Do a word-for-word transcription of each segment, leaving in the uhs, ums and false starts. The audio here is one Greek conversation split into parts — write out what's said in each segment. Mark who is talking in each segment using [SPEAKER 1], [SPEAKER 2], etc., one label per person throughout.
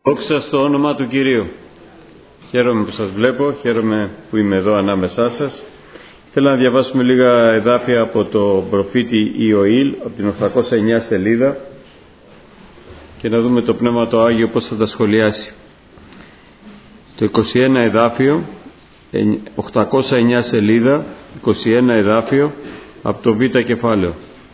[SPEAKER 1] Δόξα στο όνομα του Κυρίου. Χαίρομαι που σας βλέπω, χαίρομαι που είμαι εδώ ανάμεσά σας. Θέλω να διαβάσουμε λίγα εδάφια από το προφήτη Ιωήλ, από την οχτακόσια εννιά σελίδα, και να δούμε το Πνεύμα το Άγιο πώς θα τα σχολιάσει. Το είκοσι ένα εδάφιο, οχτακόσια εννιά σελίδα, είκοσι ένα εδάφιο, από το Β κεφάλαιο.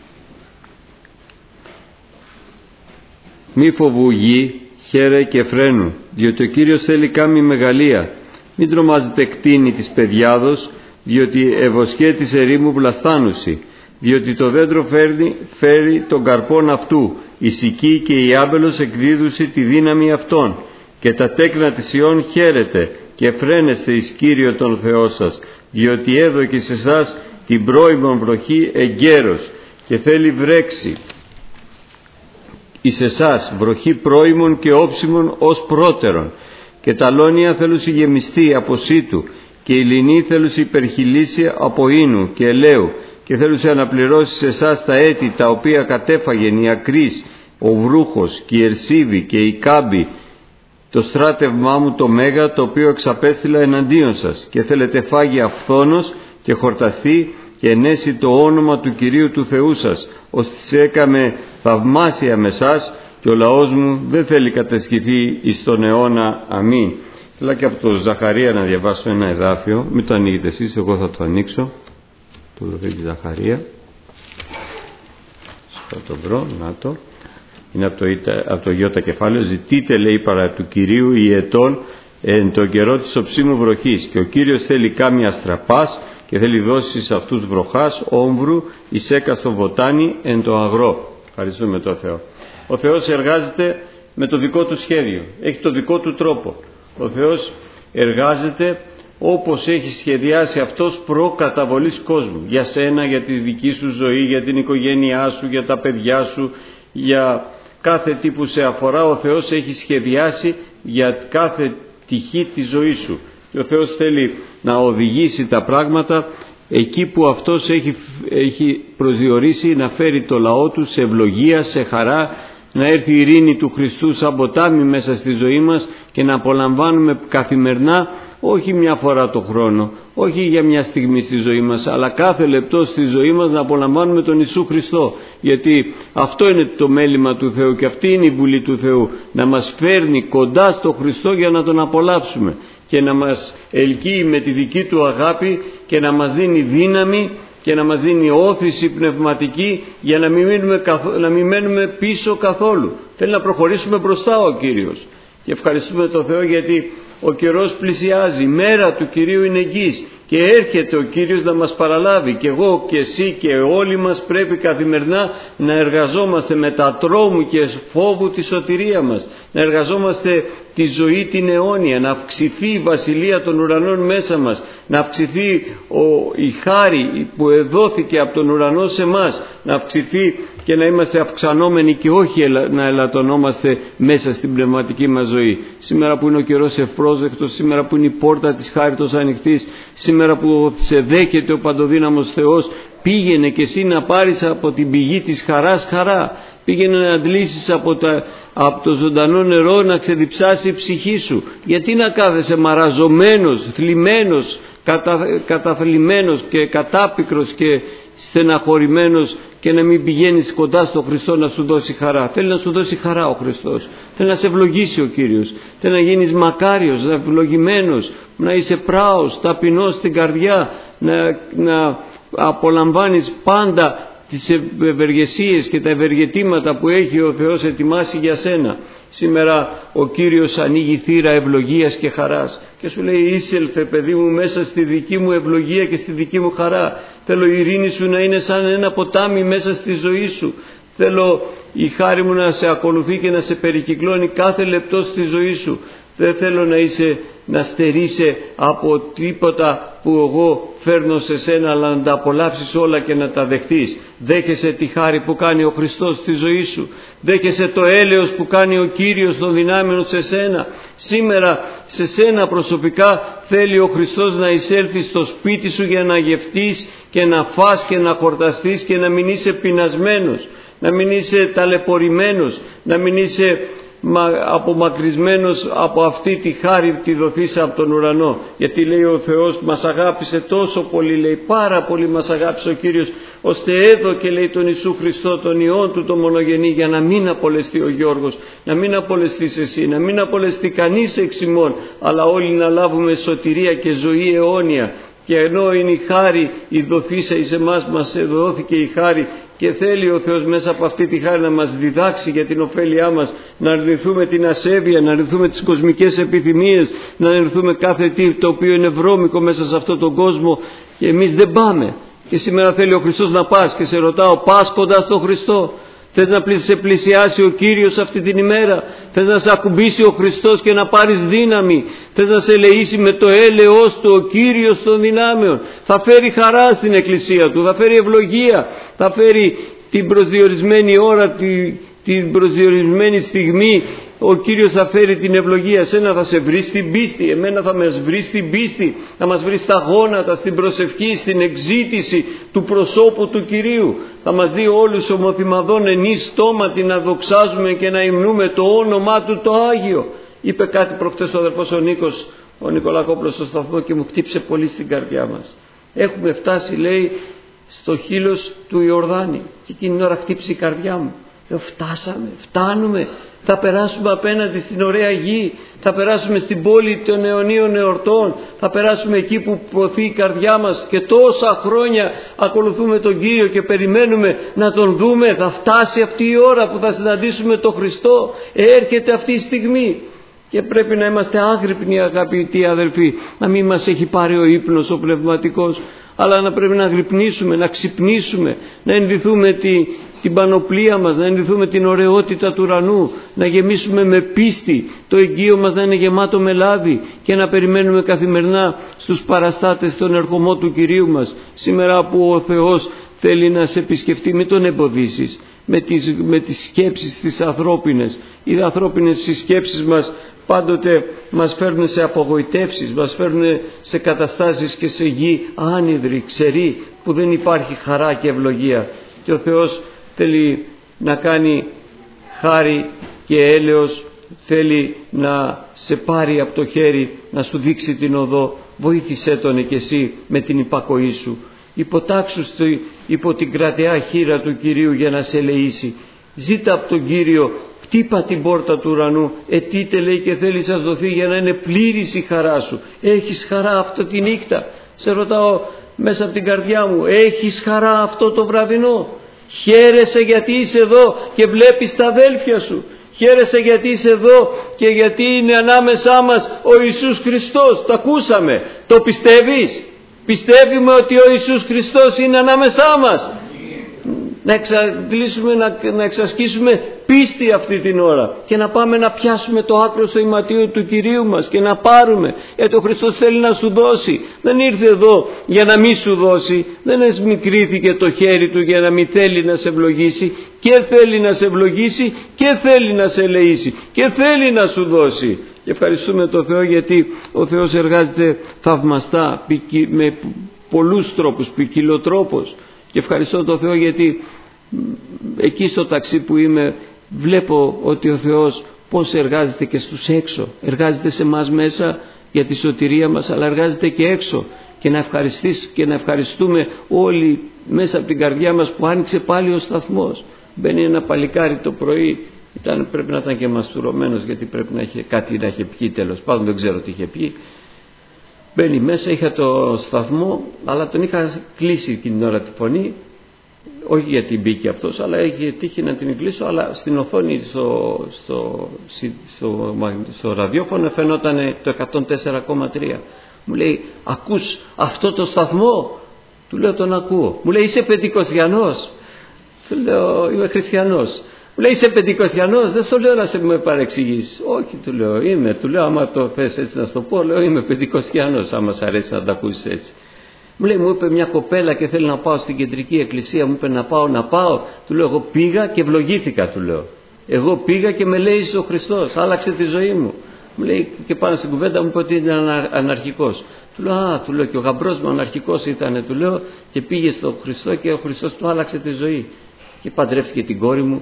[SPEAKER 1] Μη φοβού γη, χαίρε και φρένου, διότι ο Κύριος θέλει κάμη μεγαλεία. Μην τρομάζετε κτίνη της παιδιάδος, διότι ευωσκέ της ερήμου βλαστάνουση, διότι το δέντρο φέρνει, φέρει τον καρπόν αυτού, η σική και η άμπελος εκδίδουση τη δύναμη αυτών, και τα τέκνα της Ιών χαίρετε και φρένεστε εις Κύριο τον Θεό σας, διότι έδωκε σε εσάς την πρώιμον βροχή εγκαίρος, και θέλει βρέξει εις εσάς βροχή πρώιμων και όψιμων ως πρώτερον, και τα λόνια θέλουσι γεμιστεί από σύτου, και η λινή θέλουσι υπερχιλήσει από ίνου και ελαίου, και θέλουσι αναπληρώσει σε εσάς τα έτη τα οποία κατέφαγεν η ακρίς, ο βρούχος και η ερσίβη και η κάμπη, το στράτευμά μου το μέγα, το οποίο εξαπέστειλα εναντίον σας, και θέλετε φάγει αυθόνος και χορταστεί και ενέσει το όνομα του Κυρίου του Θεού σας, ώστε έκαμε θαυμάσια με σας, και ο λαός μου δεν θέλει κατασχηθεί εις τον αιώνα. Αμήν. Θέλω και από το Ζαχαρία να διαβάσω ένα εδάφιο. Μην το ανοίγετε εσείς, εγώ θα το ανοίξω. Το προφήτη Ζαχαρία. Θα το βρω, να το. Είναι από το, από το Ιώτα κεφάλαιο. Ζητείτε, λέει, παρά του Κυρίου η ετών εν τον καιρό της οψίμου βροχής, και ο Κύριος θέλει κάμια στραπάς, και θέλει δώσει σε αυτούς βροχάς όμβρου εις έκαστο βοτάνι εν το αγρό. Ευχαριστούμε τον Θεό. Ο Θεός εργάζεται με το δικό του σχέδιο, έχει το δικό του τρόπο. Ο Θεός εργάζεται όπως έχει σχεδιάσει αυτός προκαταβολής κόσμου, για σένα, για τη δική σου ζωή, για την οικογένειά σου, για τα παιδιά σου, για κάθε τι που σε αφορά. Ο Θεός έχει σχεδιάσει για κάθε τυχή της ζωής σου, και ο Θεός θέλει να οδηγήσει τα πράγματα εκεί που αυτός έχει, έχει προσδιορίσει, να φέρει το λαό του σε ευλογία, σε χαρά, να έρθει η ειρήνη του Χριστού σαν ποτάμι μέσα στη ζωή μας, και να απολαμβάνουμε καθημερινά, όχι μια φορά το χρόνο, όχι για μια στιγμή στη ζωή μας, αλλά κάθε λεπτό στη ζωή μας να απολαμβάνουμε τον Ιησού Χριστό, γιατί αυτό είναι το μέλημα του Θεού και αυτή είναι η βουλή του Θεού, να μας φέρνει κοντά στο Χριστό για να τον απολαύσουμε, και να μας ελκύει με τη δική του αγάπη, και να μας δίνει δύναμη και να μας δίνει όθηση πνευματική, για να μην μένουμε, να μην μένουμε πίσω καθόλου. Θέλει να προχωρήσουμε μπροστά ο Κύριος, και ευχαριστούμε τον Θεό γιατί ο καιρός πλησιάζει, η μέρα του Κυρίου είναι εγγύς, και έρχεται ο Κύριος να μας παραλάβει, και εγώ και εσύ και όλοι μας πρέπει καθημερινά να εργαζόμαστε με τα τρόμου και φόβου τη σωτηρία μας, να εργαζόμαστε τη ζωή την αιώνια, να αυξηθεί η βασιλεία των ουρανών μέσα μας, να αυξηθεί ο, η χάρη που εδόθηκε από τον ουρανό σε μας, να αυξηθεί και να είμαστε αυξανόμενοι και όχι να ελαττωνόμαστε μέσα στην πνευματική μας ζωή. Σήμερα που είναι ο καιρός ευπρόσδεκτος, σήμερα που είναι η πόρτα της χάριτος ανοιχτής, σήμερα που σε δέχεται ο παντοδύναμος Θεός, πήγαινε και εσύ να πάρεις από την πηγή της χαράς χαρά. Πήγαινε να αντλήσεις από, τα, από το ζωντανό νερό, να ξεδιψάσει η ψυχή σου. Γιατί να κάθεσαι μαραζωμένος, θλιμμένος, κατα, καταθλιμμένος και κατάπικρος και στεναχωρημένος, και να μην πηγαίνεις κοντά στο Χριστό να σου δώσει χαρά. Θέλει να σου δώσει χαρά ο Χριστός. Θέλει να σε ευλογήσει ο Κύριος. Θέλει να γίνεις μακάριος, να ευλογημένος, να είσαι πράος, ταπεινός στην καρδιά, να, να απολαμβάνεις πάντα τις ευεργεσίες και τα ευεργετήματα που έχει ο Θεός ετοιμάσει για σένα. Σήμερα ο Κύριος ανοίγει θύρα ευλογίας και χαράς και σου λέει: είσελθε, παιδί μου, μέσα στη δική μου ευλογία και στη δική μου χαρά. Θέλω η ειρήνη σου να είναι σαν ένα ποτάμι μέσα στη ζωή σου. Θέλω η χάρη μου να σε ακολουθεί και να σε περικυκλώνει κάθε λεπτό στη ζωή σου. Δεν θέλω να είσαι, να στερείσαι από τίποτα που εγώ φέρνω σε σένα, αλλά να τα απολαύσεις όλα και να τα δεχτείς. Δέχεσαι τη χάρη που κάνει ο Χριστός στη ζωή σου. Δέχεσαι το έλεος που κάνει ο Κύριος των δυνάμεων σε σένα. Σήμερα σε σένα προσωπικά θέλει ο Χριστός να εισέλθει στο σπίτι σου για να γευτείς και να φας και να χορταστείς και να μην είσαι πεινασμένος, να μην είσαι ταλαιπωρημένος, να μην είσαι απομακρυσμένος από αυτή τη χάρη τη δοθήσα από τον ουρανό. Γιατί λέει ο Θεός μας αγάπησε τόσο πολύ, λέει, πάρα πολύ μας αγάπησε ο Κύριος, ώστε έδωκε, λέει, τον Ιησού Χριστό, τον Υιόν του το μονογενή, για να μην απολεστεί ο Γιώργος, να μην απολεστείς εσύ, να μην απολεστεί κανείς εξ ημών, αλλά όλοι να λάβουμε σωτηρία και ζωή αιώνια. Και ενώ είναι η χάρη η δοθήσα εις εμάς, μας δόθηκε η χάρη, και θέλει ο Θεός μέσα από αυτή τη χάρη να μας διδάξει για την ωφέλειά μας, να αρνηθούμε την ασέβεια, να αρνηθούμε τις κοσμικές επιθυμίες, να αρνηθούμε κάθε τι το οποίο είναι βρώμικο μέσα σε αυτόν τον κόσμο, και εμείς δεν πάμε. Και σήμερα θέλει ο Χριστός να πας, και σε ρωτάω, πας κοντά στον Χριστό? Θες να σε πλησιάσει ο Κύριος αυτή την ημέρα? Θες να σε ακουμπήσει ο Χριστός και να πάρεις δύναμη? Θες να σε ελεήσει με το έλεος του ο Κύριος των δυνάμεων? Θα φέρει χαρά στην εκκλησία του, θα φέρει ευλογία, θα φέρει την προσδιορισμένη ώρα, τη, την προσδιορισμένη στιγμή. Ο Κύριος θα φέρει την ευλογία. Σένα θα σε βρει στην πίστη, εμένα θα μας βρει στην πίστη, θα μας βρει στα γόνατα, στην προσευχή, στην εξήτηση του προσώπου του Κυρίου. Θα μας δει όλους ομοθυμαδών ενείς στόματι να δοξάζουμε και να υμνούμε το όνομά του το Άγιο. Είπε κάτι προχτές ο αδερφός ο Νίκος, ο Νικολακόπουλος στο σταθμό, και μου χτύψε πολύ στην καρδιά μας. Έχουμε φτάσει, λέει, στο χείλος του Ιορδάνη, και εκείνη την ώρα χτύψε η καρδιά μου. Λέω, φτάσαμε, φτάνουμε. Θα περάσουμε απέναντι στην ωραία γη, θα περάσουμε στην πόλη των αιωνίων εορτών, θα περάσουμε εκεί που προωθεί η καρδιά μας, και τόσα χρόνια ακολουθούμε τον Κύριο και περιμένουμε να τον δούμε. Θα φτάσει αυτή η ώρα που θα συναντήσουμε τον Χριστό. Έρχεται αυτή η στιγμή και πρέπει να είμαστε άγρυπνοι, αγαπητοί αδελφοί, να μην μας έχει πάρει ο ύπνος ο πνευματικός, αλλά να πρέπει να αγρυπνήσουμε, να ξυπνήσουμε, να ενδυθούμε τη, την πανοπλία μας, να ενδυθούμε την ωραιότητα του ουρανού, να γεμίσουμε με πίστη το εγγύο μας, να είναι γεμάτο με λάδι, και να περιμένουμε καθημερινά στους παραστάτες τον ερχομό του Κυρίου μας. Σήμερα που ο Θεός θέλει να σε επισκεφτεί, μην τον εμποδίσεις με τις, με τις σκέψεις τις ανθρώπινες. Οι ανθρώπινες σκέψεις μας πάντοτε μας φέρνουν σε απογοητεύσεις, μας φέρνουν σε καταστάσεις και σε γη άνυδρη, ξερή, που δεν υπάρχει χαρά και ευλογία. Και ο Θεός θέλει να κάνει χάρη και έλεος, θέλει να σε πάρει από το χέρι, να σου δείξει την οδό. Βοήθησέ τον και εσύ με την υπακοή σου. Υποτάξου στο, υπό την κρατεά χείρα του Κυρίου για να σε ελεήσει. Ζήτα από τον Κύριο, χτύπα την πόρτα του ουρανού, αιτείτε, λέει, και θέλει σας δοθεί, για να είναι πλήρης η χαρά σου. Έχεις χαρά αυτό τη νύχτα? Σε ρωτάω μέσα από την καρδιά μου, έχεις χαρά αυτό το βραδινό? Χαίρεσαι γιατί είσαι εδώ και βλέπεις τα αδέλφια σου? Χαίρεσαι γιατί είσαι εδώ και γιατί είναι ανάμεσά μας ο Ιησούς Χριστός? Το ακούσαμε. Το πιστεύεις? Πιστεύουμε ότι ο Ιησούς Χριστός είναι ανάμεσά μας? Να εξαντλήσουμε, να, να εξασκήσουμε πίστη αυτή την ώρα και να πάμε να πιάσουμε το άκρο στο ηματίο του Κυρίου μας και να πάρουμε. Γιατί ο Χριστός θέλει να σου δώσει. Δεν ήρθε εδώ για να μην σου δώσει. Δεν εσμικρήθηκε το χέρι του για να μην θέλει να σε ευλογήσει. Και θέλει να σε ευλογήσει και θέλει να σε ελεήσει και θέλει να σου δώσει. Και ευχαριστούμε τον Θεό, γιατί ο Θεός εργάζεται θαυμαστά με πολλούς τρόπους, ποικιλοτρόπως. Και ευχαριστώ τον Θεό, γιατί εκεί στο ταξί που είμαι βλέπω ότι ο Θεός πώς εργάζεται και στους έξω. Εργάζεται σε εμάς μέσα για τη σωτηρία μας, αλλά εργάζεται και έξω. Και να, και να ευχαριστούμε όλοι μέσα από την καρδιά μας που άνοιξε πάλι ο σταθμός. Μπαίνει ένα παλικάρι το πρωί, ήταν, πρέπει να ήταν και μαστουρωμένος, γιατί πρέπει να είχε κάτι να είχε πιει, τέλος πάντων δεν ξέρω τι είχε πιει. Μπαίνει μέσα, είχα το σταθμό, αλλά τον είχα κλείσει την ώρα τη φωνή, όχι γιατί μπήκε αυτός, αλλά είχε τύχει να την κλείσω, αλλά στην οθόνη στο, στο, στο, στο ραδιόφωνο φαινόταν το εκατόν τέσσερα κόμμα τρία. Μου λέει, ακούς αυτό το σταθμό? Του λέω, τον ακούω. Μου λέει, είσαι πεντηκοστιανός? Του λέω, είμαι χριστιανός. Μου λέει, είσαι πεντηκοστιανός? Δεν στο λέω να σε με παρεξηγήσεις. Όχι, του λέω, είμαι. Του λέω, άμα το θες έτσι να στο πω, λέω, είμαι πεντηκοστιανός, άμα σ' αρέσει να τα ακούσεις έτσι. Μου λέει, μου είπε μια κοπέλα και θέλει να πάω στην κεντρική εκκλησία, μου είπε να πάω, να πάω. Του λέω, εγώ πήγα και ευλογήθηκα, του λέω. Εγώ πήγα και με λέει ο Χριστός, άλλαξε τη ζωή μου. Μου λέει, και πάνω στην κουβέντα μου είπε ότι είναι αναρχικός. Του λέω, α, του λέω, και ο γαμπρός μου αναρχικός ήταν, του λέω, και πήγε στον Χριστό και ο Χριστός του άλλαξε τη ζωή. Και παντρεύτηκε την κόρη μου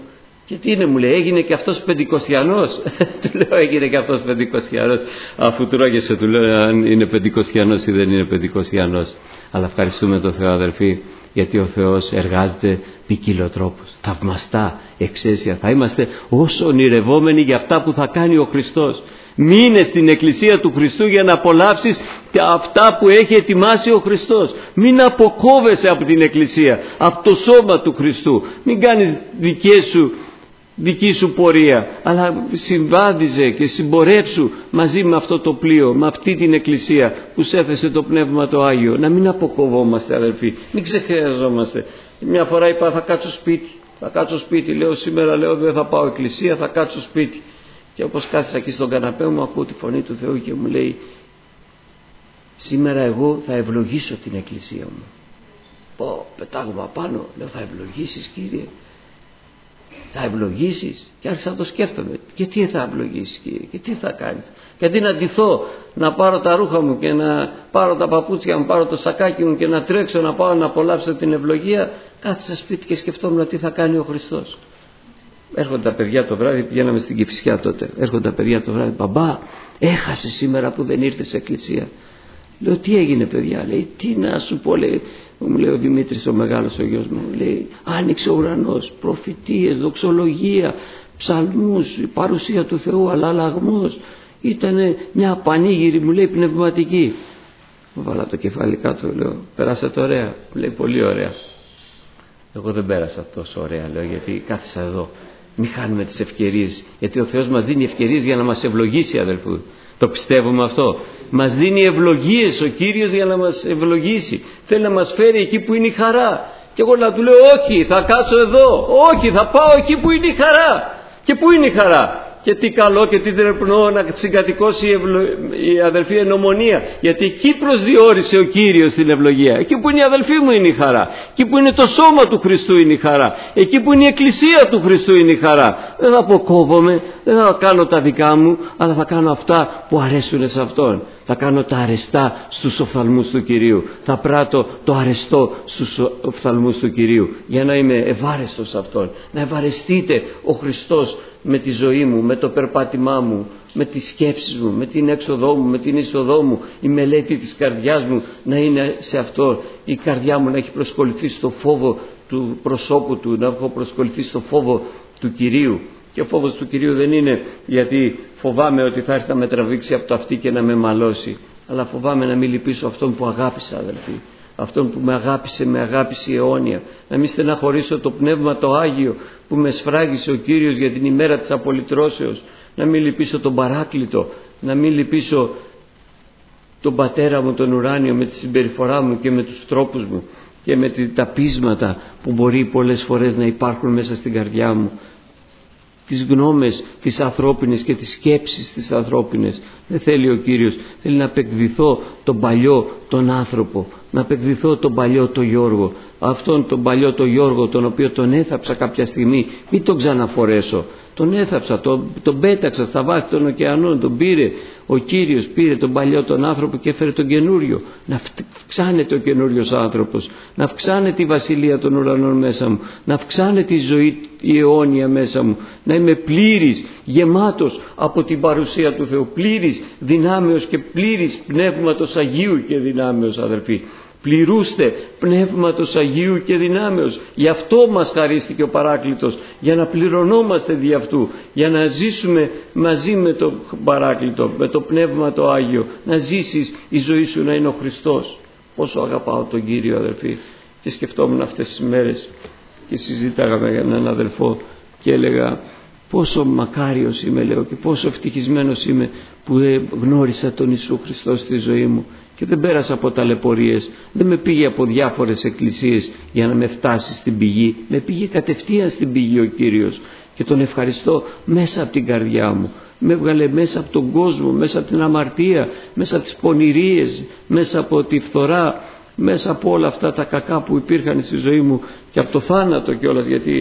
[SPEAKER 1] Και τι είναι, μου λέει, έγινε και αυτός πεντηκοστιανός. Του λέω, έγινε και αυτός πεντηκοστιανός. Αφού τρώγεσαι, του λέω αν είναι πεντηκοστιανός ή δεν είναι πεντηκοστιανός. Αλλά ευχαριστούμε τον Θεό, αδερφοί, γιατί ο Θεός εργάζεται ποικιλοτρόπως, θαυμαστά, εξαίσια. Θα είμαστε όσο ονειρευόμενοι για αυτά που θα κάνει ο Χριστός. Μείνε στην Εκκλησία του Χριστού για να απολαύσεις αυτά που έχει ετοιμάσει ο Χριστός. Μην αποκόβεσαι από την Εκκλησία, από το σώμα του Χριστού. Μην κάνεις δικές σου, δική σου πορεία, αλλά συμβάδιζε και συμπορεύσου μαζί με αυτό το πλοίο, με αυτή την Εκκλησία που σε έθεσε το Πνεύμα το Άγιο. Να μην αποκοβόμαστε, αδελφοί, μην ξεχρειαζόμαστε. Μια φορά είπα, θα κάτσω σπίτι, θα κάτσω σπίτι, λέω σήμερα, λέω δεν θα πάω εκκλησία, θα κάτσω σπίτι. Και όπως κάθισα εκεί στον καναπέ μου, ακούω τη φωνή του Θεού και μου λέει, σήμερα εγώ θα ευλογήσω την Εκκλησία μου. Πω, πετάγομαι απάνω, λέω, θα ευλογήσεις, Κύριε? Θα ευλογήσεις? Και άρχισα να το σκέφτομαι, και τι θα ευλογήσεις, Κύριε, και τι θα κάνεις? Και αντί να ντυθώ, να πάρω τα ρούχα μου και να πάρω τα παπούτσια μου, πάρω το σακάκι μου και να τρέξω να πάω να απολαύσω την ευλογία, κάθισα σπίτι και σκεφτόμουν τι θα κάνει ο Χριστός. Έρχονται τα παιδιά το βράδυ, πηγαίναμε στην Κηφισιά τότε. Έρχονται τα παιδιά το βράδυ, μπαμπά, έχασε σήμερα που δεν ήρθε σε εκκλησία. Λέω, τι έγινε, παιδιά? Λέει, τι να σου πω, λέει. Μου λέει ο Δημήτρης ο μεγάλος, ο γιος μου, λέει, άνοιξε ο ουρανός, προφητείες, δοξολογία, ψαλμούς, η παρουσία του Θεού, αλλά αλλαγμός. Ήτανε μια πανήγυρη, μου λέει, πνευματική. Μου βάλα το κεφάλι κάτω, λέω, περάσατε ωραία? Μου λέει, πολύ ωραία. Εγώ δεν πέρασα τόσο ωραία, λέω, γιατί κάθισα εδώ. Μην χάνουμε τις ευκαιρίες, γιατί ο Θεός μας δίνει ευκαιρίες για να μας ευλογήσει, αδελφού. Το πιστεύουμε αυτό? Μας δίνει ευλογίες ο Κύριος για να μας ευλογήσει. Θέλει να μας φέρει εκεί που είναι η χαρά. Και εγώ να του λέω, όχι, θα κάτσω εδώ, όχι, θα πάω εκεί που είναι η χαρά. Και που είναι η χαρά? Και τι καλό και τι τρεπνό να συγκατοικώσει η, ευλο... η αδελφή ενομονία. Γιατί εκεί προσδιορίσε ο Κύριος την ευλογία. Εκεί που είναι η αδελφή μου είναι η χαρά. Εκεί που είναι το σώμα του Χριστού είναι η χαρά. Εκεί που είναι η Εκκλησία του Χριστού είναι η χαρά. Δεν θα αποκόβομαι, δεν θα κάνω τα δικά μου, αλλά θα κάνω αυτά που αρέσουν σε Αυτόν. Θα κάνω τα αρεστά στους οφθαλμούς του Κυρίου. Θα πράττω το αρεστό στους οφθαλμούς του Κυρίου. Για να είμαι ευάρεστος σε Αυτόν. Να ευαρεστείτε ο Χριστός με τη ζωή μου, με το περπάτημά μου, με τις σκέψεις μου, με την έξοδό μου, με την είσοδό μου, η μελέτη της καρδιάς μου να είναι σε αυτό. Η καρδιά μου να έχει προσκοληθεί στο φόβο του προσώπου Του, να έχω προσκοληθεί στο φόβο του Κυρίου. Και ο φόβος του Κυρίου δεν είναι γιατί φοβάμαι ότι θα έρθει να με τραβήξει από το αυτί και να με μαλώσει, αλλά φοβάμαι να μην λυπήσω αυτόν που αγάπησα, αδελφοί. Αυτόν που με αγάπησε, με αγάπησε αιώνια. Να μην στεναχωρήσω το Πνεύμα το Άγιο που με σφράγισε ο Κύριος για την ημέρα της απολυτρώσεως. Να μην λυπήσω τον Παράκλητο, να μην λυπήσω τον Πατέρα μου τον ουράνιο με τη συμπεριφορά μου και με τους τρόπους μου και με τα πείσματα που μπορεί πολλές φορές να υπάρχουν μέσα στην καρδιά μου, τις γνώμες τις ανθρώπινες και τις σκέψεις τις ανθρώπινες. Δεν θέλει ο Κύριος, θέλει να απεκδηθώ τον παλιό τον άνθρωπο, να απεκδηθώ τον παλιό τον Γιώργο, αυτόν τον παλιό τον Γιώργο τον οποίο τον έθαψα κάποια στιγμή, μην τον ξαναφορέσω. Τον έθαψα, τον, τον πέταξα στα βάθη των ωκεανών, τον πήρε ο Κύριος, πήρε τον παλιό τον άνθρωπο και έφερε τον καινούριο. Να αυξάνεται ο καινούριος άνθρωπος, να αυξάνεται η βασιλεία των ουρανών μέσα μου, να αυξάνεται η ζωή η αιώνια μέσα μου, να είμαι πλήρης, γεμάτος από την παρουσία του Θεού, πλήρης δυνάμεως και πλήρης πνεύματος Αγίου και δυνάμεως, αδελφοί. Πληρούστε πνεύματος Αγίου και δυνάμεως. Γι' αυτό μας χαρίστηκε ο Παράκλητος, για να πληρωνόμαστε δι' αυτού, για να ζήσουμε μαζί με το Παράκλητο, με το Πνεύμα το Άγιο, να ζήσεις η ζωή σου να είναι ο Χριστός. Πόσο αγαπάω τον Κύριο, αδελφοί. Και σκεφτόμουν αυτές τις μέρες και συζήταγα με έναν αδελφό και έλεγα πόσο μακάριος είμαι, λέω, και πόσο ευτυχισμένος είμαι που γνώρισα τον Ιησού Χριστό στη ζωή μου. Και δεν πέρασα από ταλαιπωρίες, δεν με πήγε από διάφορες εκκλησίες για να με φτάσει στην πηγή, με πήγε κατευθείαν στην πηγή ο Κύριος και τον ευχαριστώ μέσα από την καρδιά μου. Με έβγαλε μέσα από τον κόσμο, μέσα από την αμαρτία, μέσα από τις πονηρίες, μέσα από τη φθορά, μέσα από όλα αυτά τα κακά που υπήρχαν στη ζωή μου και από το θάνατο κιόλας, γιατί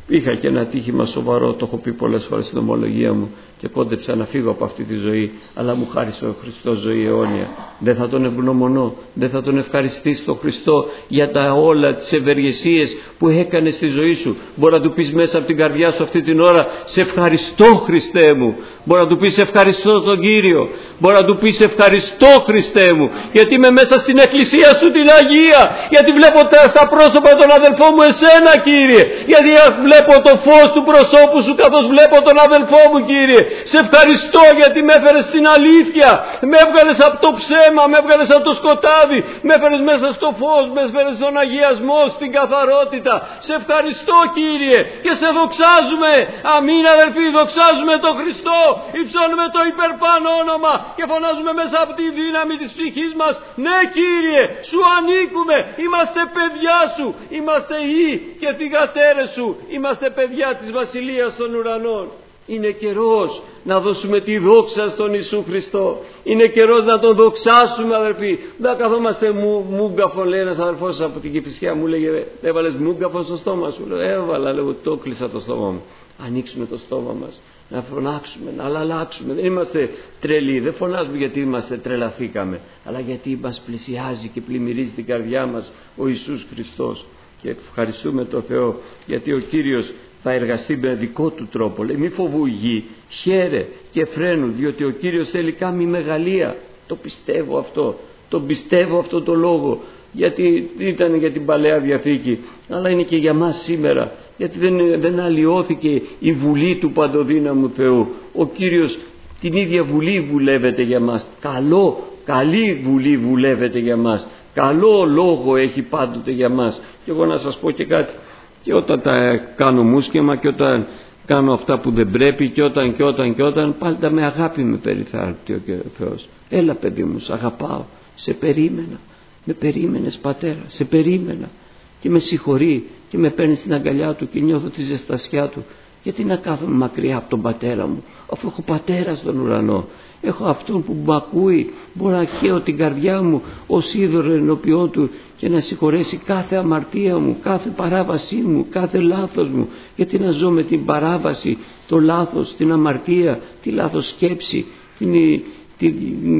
[SPEAKER 1] Είχα και ένα ατύχημα σοβαρό, το έχω πει πολλές φορές στην ομολογία μου και κόντεψα να φύγω από αυτή τη ζωή, αλλά μου χάρισε ο Χριστός ζωή αιώνια. Δεν θα τον ευγνωμονώ, δεν θα τον ευχαριστήσω τον Χριστό για τα όλα τις ευεργεσίες που έκανε στη ζωή σου. Μπορεί να του πεις μέσα από την καρδιά σου αυτή την ώρα, σε ευχαριστώ Χριστέ μου. Μπορεί να του πεις ευχαριστώ τον Κύριο. Μπορεί να του πεις ευχαριστώ Χριστέ μου, γιατί είμαι μέσα στην εκκλησία σου την Αγία, γιατί βλέπω τα πρόσωπα των αδελφών μου εσένα Κύριε, γιατί βλέπω το φως του προσώπου σου καθώς βλέπω τον αδελφό μου Κύριε. Σε ευχαριστώ γιατί με έφερες στην αλήθεια, με έβγαλες από το ψέμα, με έβγαλες από το σκοτάδι, με έφερες μέσα στο φως, με έφερες στον αγιασμό, στην καθαρότητα. Σε ευχαριστώ Κύριε και σε δοξάζουμε. Αμήν αδελφοί, δοξάζουμε τον Χριστό, υψώνουμε το υπερπάνω όνομα και φωνάζουμε μέσα από τη δύναμη της ψυχής μας, ναι Κύριε, σου ανήκουμε, είμαστε παιδιά σου, είμαστε οι και θυγατέρες σου, είμαστε παιδιά της Βασιλείας των Ουρανών. Είναι καιρός να δώσουμε τη δόξα στον Ιησού Χριστό. Είναι καιρός να τον δοξάσουμε αδελφοί. Δεν καθόμαστε μου, μούγκαφο, λέει ένας αδελφός από την Κηφισιά, μου λέγε έβαλες μούγκαφο στο στόμα σου. Λέω, έβαλα, λέω, το κλείσα το στόμα μου. Ανοίξουμε το στόμα μας, να φωνάξουμε, να αλλάξουμε. Δεν είμαστε τρελοί, δεν φωνάζουμε γιατί είμαστε τρελαθήκαμε, αλλά γιατί μας πλησιάζει και πλημμυρίζει την καρδιά μας ο Ιησούς Χριστός. Και ευχαριστούμε τον Θεό γιατί ο Κύριος θα εργαστεί με δικό του τρόπο. Λέει μη φοβού γη, χαίρε και φρένου, διότι ο Κύριος θέλει κάμει μεγαλεία. Το πιστεύω αυτό, το πιστεύω αυτό το λόγο, γιατί ήταν για την Παλαιά Διαθήκη, αλλά είναι και για μας σήμερα, γιατί δεν, δεν αλλοιώθηκε η βουλή του Παντοδύναμου Θεού. Ο Κύριος την ίδια βουλή βουλεύεται για μας, καλό, καλή βουλή βουλεύεται για μας, καλό λόγο έχει πάντοτε για μας. Και εγώ να σας πω και κάτι, και όταν τα κάνω μουσκεμα και όταν κάνω αυτά που δεν πρέπει και όταν και όταν και όταν, πάλι τα με αγάπη με περιθάλπτει ο Θεός. Έλα παιδί μου, σ' αγαπάω, σε περίμενα, με περίμενες πατέρα, σε περίμενα και με συγχωρεί και με παίρνει στην αγκαλιά του και νιώθω τη ζεστασιά του. Γιατί να κάθομαι μακριά από τον πατέρα μου, αφού έχω πατέρα στον ουρανό, έχω αυτόν που με ακούει, μπορώ να καίω την καρδιά μου ως είδωρο ενώπιόν του και να συγχωρέσει κάθε αμαρτία μου, κάθε παράβασή μου, κάθε λάθος μου. Γιατί να ζω με την παράβαση, το λάθος, την αμαρτία, τη λάθος σκέψη, την, την,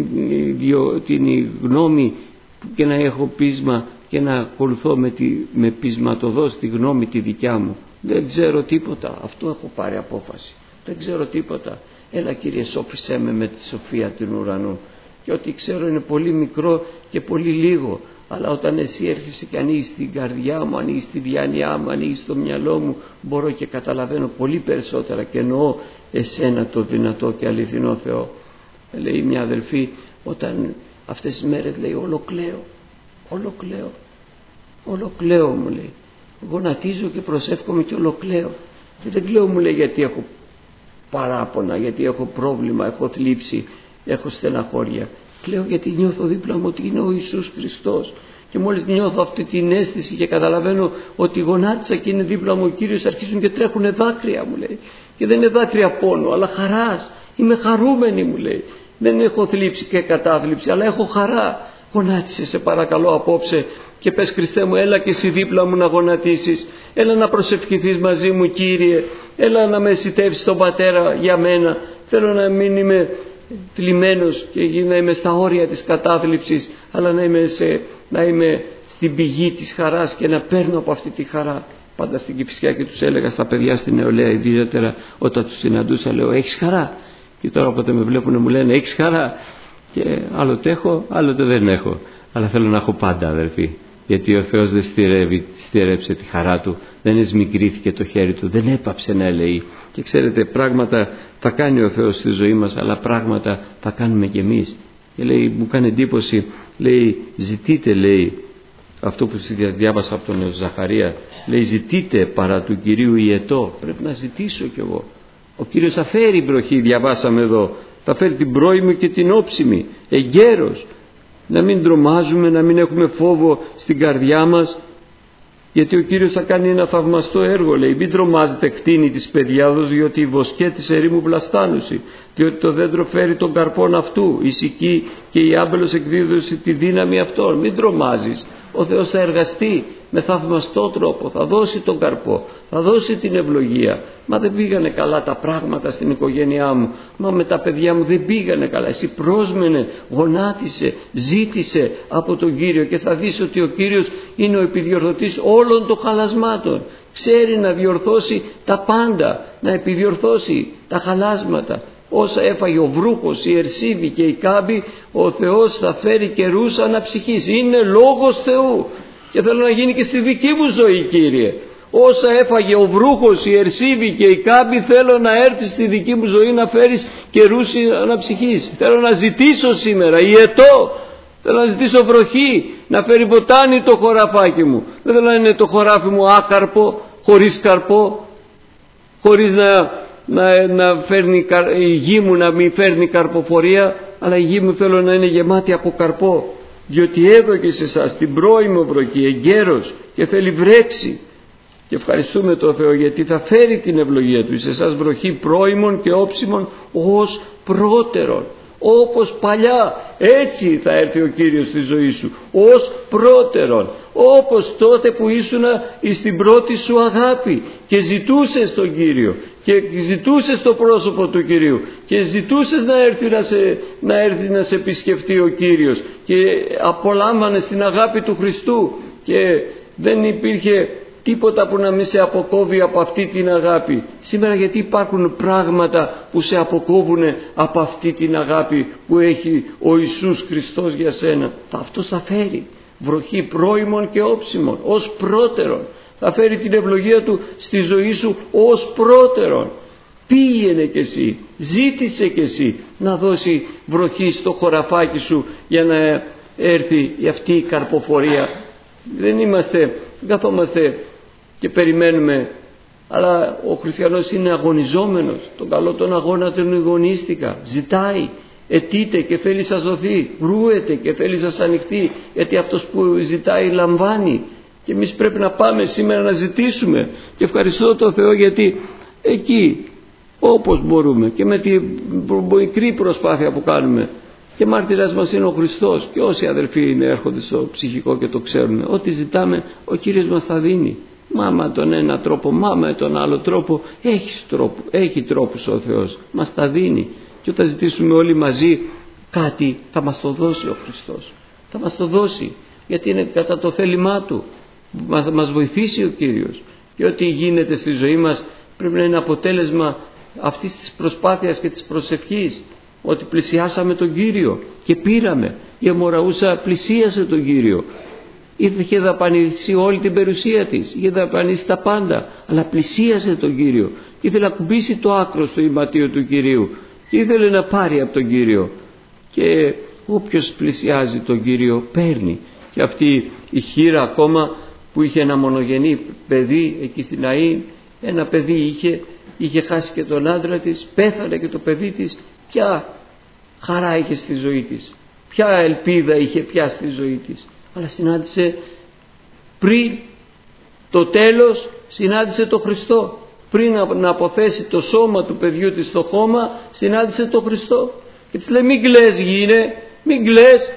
[SPEAKER 1] την, την γνώμη και να έχω πείσμα και να ακολουθώ με, τη, με πεισματοδός τη γνώμη τη δικιά μου. Δεν ξέρω τίποτα, αυτό έχω πάρει απόφαση, δεν ξέρω τίποτα. Έλα Κύριε, σώπησέ με με τη σοφία του ουρανού, και ό,τι ξέρω είναι πολύ μικρό και πολύ λίγο, αλλά όταν εσύ έρχεσαι και ανοίγεις την καρδιά μου, ανοίγεις τη διάνοιά μου, ανοίγεις το μυαλό μου, μπορώ και καταλαβαίνω πολύ περισσότερα και εννοώ εσένα το δυνατό και αληθινό Θεό. Λέει μια αδελφή, όταν αυτές τις μέρες λέει όλο κλαίω, όλο κλαίω, όλο κλαίω μου λέει, γονατίζω και προσεύχομαι και όλο κλαίω. Και δεν κλαίω μου λέει γιατί έχω παράπονα, γιατί έχω πρόβλημα, έχω θλίψη, έχω στεναχώρια. Κλαίω γιατί νιώθω δίπλα μου ότι είναι ο Ιησούς Χριστός, και μόλις νιώθω αυτή την αίσθηση και καταλαβαίνω ότι γονάτισα και είναι δίπλα μου ο Κύριος, αρχίζουν και τρέχουν δάκρυα μου λέει, και δεν είναι δάκρυα πόνο αλλά χαράς. Είμαι χαρούμενη μου λέει, δεν έχω θλίψη και κατάθλιψη αλλά έχω χαρά. Γονάτισε σε παρακαλώ απόψε και πες Χριστέ μου, έλα και εσύ δίπλα μου να γονατίσεις, έλα να προσευχηθείς μαζί μου Κύριε, έλα να με αισθητεύσεις τον Πατέρα για μένα. Θέλω να μην είμαι θλιμμένος και να είμαι στα όρια της κατάθλιψης, αλλά να είμαι, σε, να είμαι στην πηγή της χαράς και να παίρνω από αυτή τη χαρά. Πάντα στην Κηφισιά και τους έλεγα στα παιδιά στην νεολαία, ιδιαίτερα όταν τους συναντούσα, λέω έχεις χαρά, και τώρα όποτε με βλέπουν μου λένε έχεις χαρά, και άλλοτε έχω, άλλοτε δεν έχω, αλλά θέλω να έχω πάντα αδερφοί, γιατί ο Θεός δεν στηρεύει, στηρέψε τη χαρά του, δεν εσμικρήθηκε το χέρι του, δεν έπαψε να ελεεί. Και ξέρετε, πράγματα θα κάνει ο Θεός στη ζωή μας, αλλά πράγματα θα κάνουμε κι εμείς. Και λέει, μου κάνει εντύπωση, λέει ζητείτε, λέει αυτό που διάβασα από τον Ζαχαρία, λέει ζητείτε παρά του Κυρίου ιετό. Πρέπει να ζητήσω κι εγώ. Ο Κύριος θα φέρει βροχή, διαβάσαμε εδώ, θα φέρει την πρώιμη και την όψιμη, εγκαίρος. Να μην τρομάζουμε, να μην έχουμε φόβο στην καρδιά μας, γιατί ο Κύριος θα κάνει ένα θαυμαστό έργο. Λέει μην τρομάζετε κτίνη της παιδιάδος, διότι η βοσκέ της ερήμου βλαστάνουση, διότι το δέντρο φέρει τον καρπόν αυτού, η σική και η άμπελος εκδίδωση τη δύναμη αυτών. Μην τρομάζεις, Ο Θεός θα εργαστεί με θαυμαστό τρόπο, θα δώσει τον καρπό, θα δώσει την ευλογία. Μα δεν πήγανε καλά τα πράγματα στην οικογένειά μου, μα με τα παιδιά μου δεν πήγανε καλά. Εσύ πρόσμενε, γονάτισε, ζήτησε από τον Κύριο και θα δεις ότι ο Κύριος είναι ο επιδιορθωτής όλων των χαλασμάτων. Ξέρει να διορθώσει τα πάντα, να επιδιορθώσει τα χαλάσματα. Όσα έφαγε ο βρούχος, η Ερσίδη και η Κάμπη, ο Θεός θα φέρει καιρούς αναψυχής. Είναι λόγος Θεού και θέλω να γίνει και στη δική μου ζωή, Κύριε. Όσα έφαγε ο βρούχος, η Ερσίδη και η Κάμπη, θέλω να έρθει στη δική μου ζωή να φέρεις καιρούς αναψυχής. Θέλω να ζητήσω σήμερα ιετό, θέλω να ζητήσω βροχή, να φέρει βοτάνι το χωραφάκι μου. Δεν θέλω να είναι το χωράφι μου άκαρπο, χωρίς καρπό, χωρίς να... Να, να φέρνει, η γη μου να μην φέρνει καρποφορία, αλλά η γη μου θέλω να είναι γεμάτη από καρπό, διότι έδωκε σε εσάς την πρώιμο βροχή εγκαίρος και θέλει βρέξει. Και ευχαριστούμε τον Θεό γιατί θα φέρει την ευλογία του σε εσάς βροχή πρώιμων και όψιμων ως πρώτερον. Όπως παλιά, έτσι θα έρθει ο Κύριος στη ζωή σου, ως πρώτερον, όπως τότε που ήσουν στην πρώτη σου αγάπη και ζητούσες τον Κύριο και ζητούσες το πρόσωπο του Κυρίου και ζητούσες να έρθει να σε, να έρθει να σε επισκεφτεί ο Κύριος και απολάμβανες την αγάπη του Χριστού και δεν υπήρχε τίποτα που να μην σε αποκόβει από αυτή την αγάπη. Σήμερα γιατί υπάρχουν πράγματα που σε αποκόβουν από αυτή την αγάπη που έχει ο Ιησούς Χριστός για σένα. Αυτός θα φέρει βροχή πρώιμων και όψιμων ως πρώτερον. Θα φέρει την ευλογία του στη ζωή σου ως πρώτερον. Πήγαινε κι εσύ, ζήτησε κι εσύ να δώσει βροχή στο χωραφάκι σου για να έρθει αυτή η καρποφορία. Δεν είμαστε, καθόμαστε και περιμένουμε, αλλά ο χριστιανός είναι αγωνιζόμενος. Τον καλό τον αγώνα τον αγωνίστηκα. Ζητάει, αιτείται και θέλει σας δοθεί, βρούεται και θέλει σας ανοιχτεί, γιατί αυτός που ζητάει λαμβάνει. Και εμείς πρέπει να πάμε σήμερα να ζητήσουμε. Και ευχαριστώ τον Θεό γιατί εκεί όπως μπορούμε και με τη μικρή προσπάθεια που κάνουμε, και μάρτυρας μας είναι ο Χριστός και όσοι αδελφοί είναι έρχονται στο ψυχικό και το ξέρουν, ό,τι ζητάμε ο Κύριος μας θα δίνει. Μα με τον ένα τρόπο, μα με τον άλλο τρόπο, έχει, τρόπο, έχει τρόπους ο Θεός, μας τα δίνει. Και όταν ζητήσουμε όλοι μαζί κάτι θα μας το δώσει ο Χριστός, θα μας το δώσει γιατί είναι κατά το θέλημά Του. Θα μας βοηθήσει ο Κύριος και ό,τι γίνεται στη ζωή μας πρέπει να είναι αποτέλεσμα αυτής της προσπάθειας και της προσευχής, ότι πλησιάσαμε τον Κύριο και πήραμε. Η αμοραούσα πλησίασε τον Κύριο, είχε δαπανίσει όλη την περιουσία της, είχε δαπανίσει τα πάντα, αλλά πλησίασε τον Κύριο και ήθελε να κουμπίσει το άκρο στο ηματίο του Κυρίου και ήθελε να πάρει από τον Κύριο. Και όποιος πλησιάζει τον Κύριο παίρνει. Και αυτή η χήρα ακόμα που είχε ένα μονογενή παιδί εκεί στην Αΐν, ένα παιδί είχε, είχε χάσει και τον άντρα της, πέθανε και το παιδί της, ποια χαρά είχε στη ζωή της, ποια ελπίδα είχε πια στη ζωή της. Αλλά συνάντησε πριν το τέλος, συνάντησε το Χριστό. Πριν να αποθέσει το σώμα του παιδιού της στο χώμα, συνάντησε το Χριστό και της λέει μην κλαις γύρε, μην κλαις.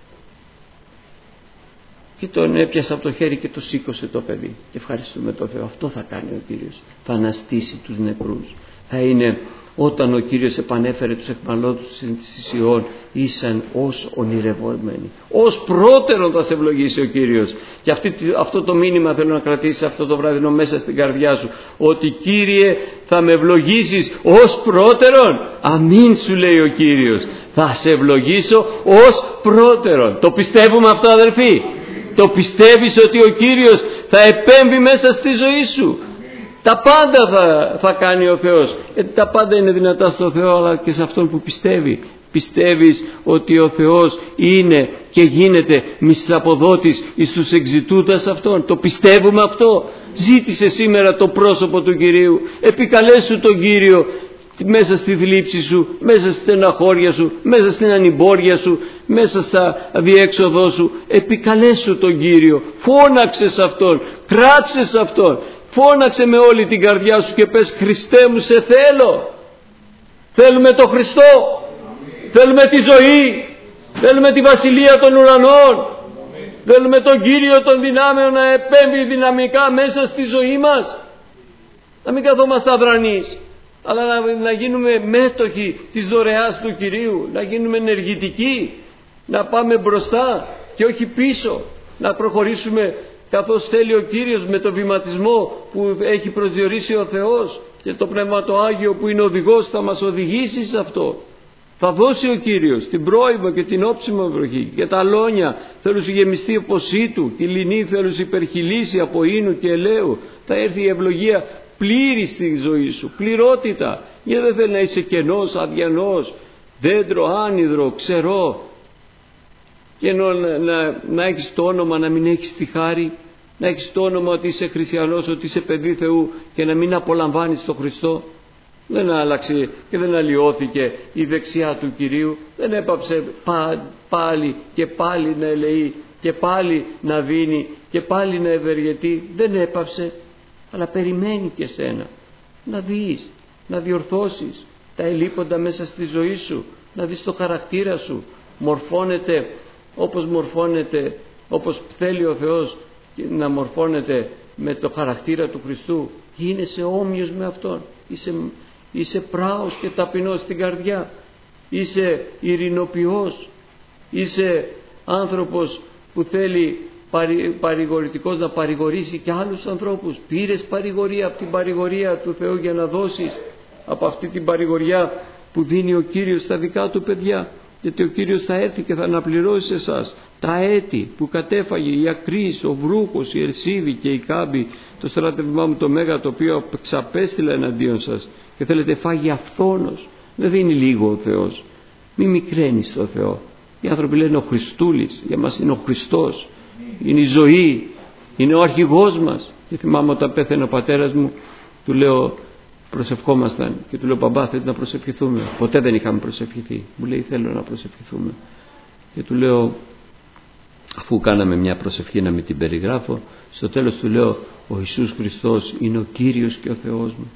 [SPEAKER 1] Και τον έπιασε από το χέρι και το σήκωσε το παιδί. Και ευχαριστούμε τον Θεό. Αυτό θα κάνει ο Κύριος. Θα αναστήσει τους νεκρούς. Θα είναι όταν ο Κύριος επανέφερε τους εχμαλώτους της Ισιών, ήσαν ως ονειρευόμενοι. Ως πρώτερον θα σε ευλογήσει ο Κύριος. Και αυτή, αυτό το μήνυμα θέλω να κρατήσεις αυτό το βράδυ μέσα στην καρδιά σου. Ότι Κύριε θα με ευλογήσεις ως πρώτερον. Αμήν σου λέει ο Κύριος. Θα σε ευλογήσω ως πρώτερον. Το πιστεύουμε αυτό αδελφοί? Το πιστεύεις ότι ο Κύριος θα επέμβει μέσα στη ζωή σου? Τα πάντα θα, θα κάνει ο Θεός. Γιατί τα πάντα είναι δυνατά στο Θεό, αλλά και σε αυτόν που πιστεύει. Πιστεύεις ότι ο Θεός είναι και γίνεται μισαποδότης εις τους εξητούντας αυτόν? Το πιστεύουμε αυτό? Ζήτησε σήμερα το πρόσωπο του Κυρίου. Επικαλέσου τον Κύριο μέσα στη θλίψη σου, μέσα στη στεναχώρια σου, μέσα στην ανημπόρια σου, μέσα στα διέξοδό σου. Επικαλέσου τον Κύριο. Φώναξε σε Αυτόν, κράτσε σε Αυτόν. Φώναξε με όλη την καρδιά σου και πες Χριστέ μου σε θέλω. Θέλουμε τον Χριστό. Θέλουμε τη ζωή. Θέλουμε τη βασιλεία των ουρανών. Θέλουμε τον Κύριο των δυνάμεων να επέμβει δυναμικά μέσα στη ζωή μας. Να μην καθόμαστε αδρανείς, αλλά να, να γίνουμε μέτοχοι της δωρεάς του Κυρίου, να γίνουμε ενεργητικοί, να πάμε μπροστά και όχι πίσω, να προχωρήσουμε καθώς θέλει ο Κύριος με το βηματισμό που έχει προσδιορίσει ο Θεός, και το Πνεύμα το Άγιο που είναι οδηγός θα μας οδηγήσει σε αυτό. Θα δώσει ο Κύριος την πρώιμο και την όψιμο βροχή και τα αλόνια θέλουν γεμιστεί από σίτου, τη λινή θέλουν υπερχιλήσει από ίνου και ελαίου. Θα έρθει η ευλογία πλήρη στη ζωή σου, πληρότητα, γιατί δεν θέλει να είσαι κενός, αδιανός, δέντρο, άνυδρο, ξερό, και να, να, να έχεις το όνομα, να μην έχεις τη χάρη, να έχεις το όνομα ότι είσαι χριστιανός, ότι είσαι παιδί Θεού, και να μην απολαμβάνεις τον Χριστό. Δεν άλλαξε και δεν αλλοιώθηκε η δεξιά του Κυρίου, δεν έπαψε πά, πάλι και πάλι να ελεεί και πάλι να δίνει και πάλι να ευεργετεί, δεν έπαψε, αλλά περιμένει και σένα να δεις, να διορθώσεις τα ελείποντα μέσα στη ζωή σου, να δεις το χαρακτήρα σου μορφώνεται όπως μορφώνεται, όπως θέλει ο Θεός να μορφώνεται με το χαρακτήρα του Χριστού. Γίνεσαι όμοιος με Αυτόν, είσαι, είσαι πράος και ταπεινός στην καρδιά, είσαι ειρηνοποιός, είσαι άνθρωπος που θέλει παρη, παρηγορητικός να παρηγορήσει και άλλους ανθρώπους. Πήρες παρηγορία από την παρηγορία του Θεού για να δώσεις από αυτή την παρηγοριά που δίνει ο Κύριος στα δικά του παιδιά, γιατί ο Κύριος θα έρθει και θα αναπληρώσει εσάς τα έτη που κατέφαγε η Ακρίς, ο Βρούχος, η Ερσίδη και η Κάμπη, το στράτευμά μου το Μέγα, το οποίο ξαπέστειλα εναντίον σας, και θέλετε φάγει αυθόνος. Δεν δίνει λίγο ο Θεός, μη μικραίνεις το Θεό. Οι άνθρωποι λένε ο Χριστούλης, για μας είναι ο Χριστός, είναι η ζωή, είναι ο αρχηγός μας. Και θυμάμαι όταν πέθανε ο πατέρας μου, του λέω, προσευχόμασταν και του λέω, μπαμπά, θες να προσευχηθούμε? Ποτέ δεν είχαμε προσευχηθεί. Μου λέει, θέλω να προσευχηθούμε. Και του λέω, αφού κάναμε μια προσευχή, να μην την περιγράφω, στο τέλος του λέω, ο Ιησούς Χριστός είναι ο Κύριος και ο Θεός μου.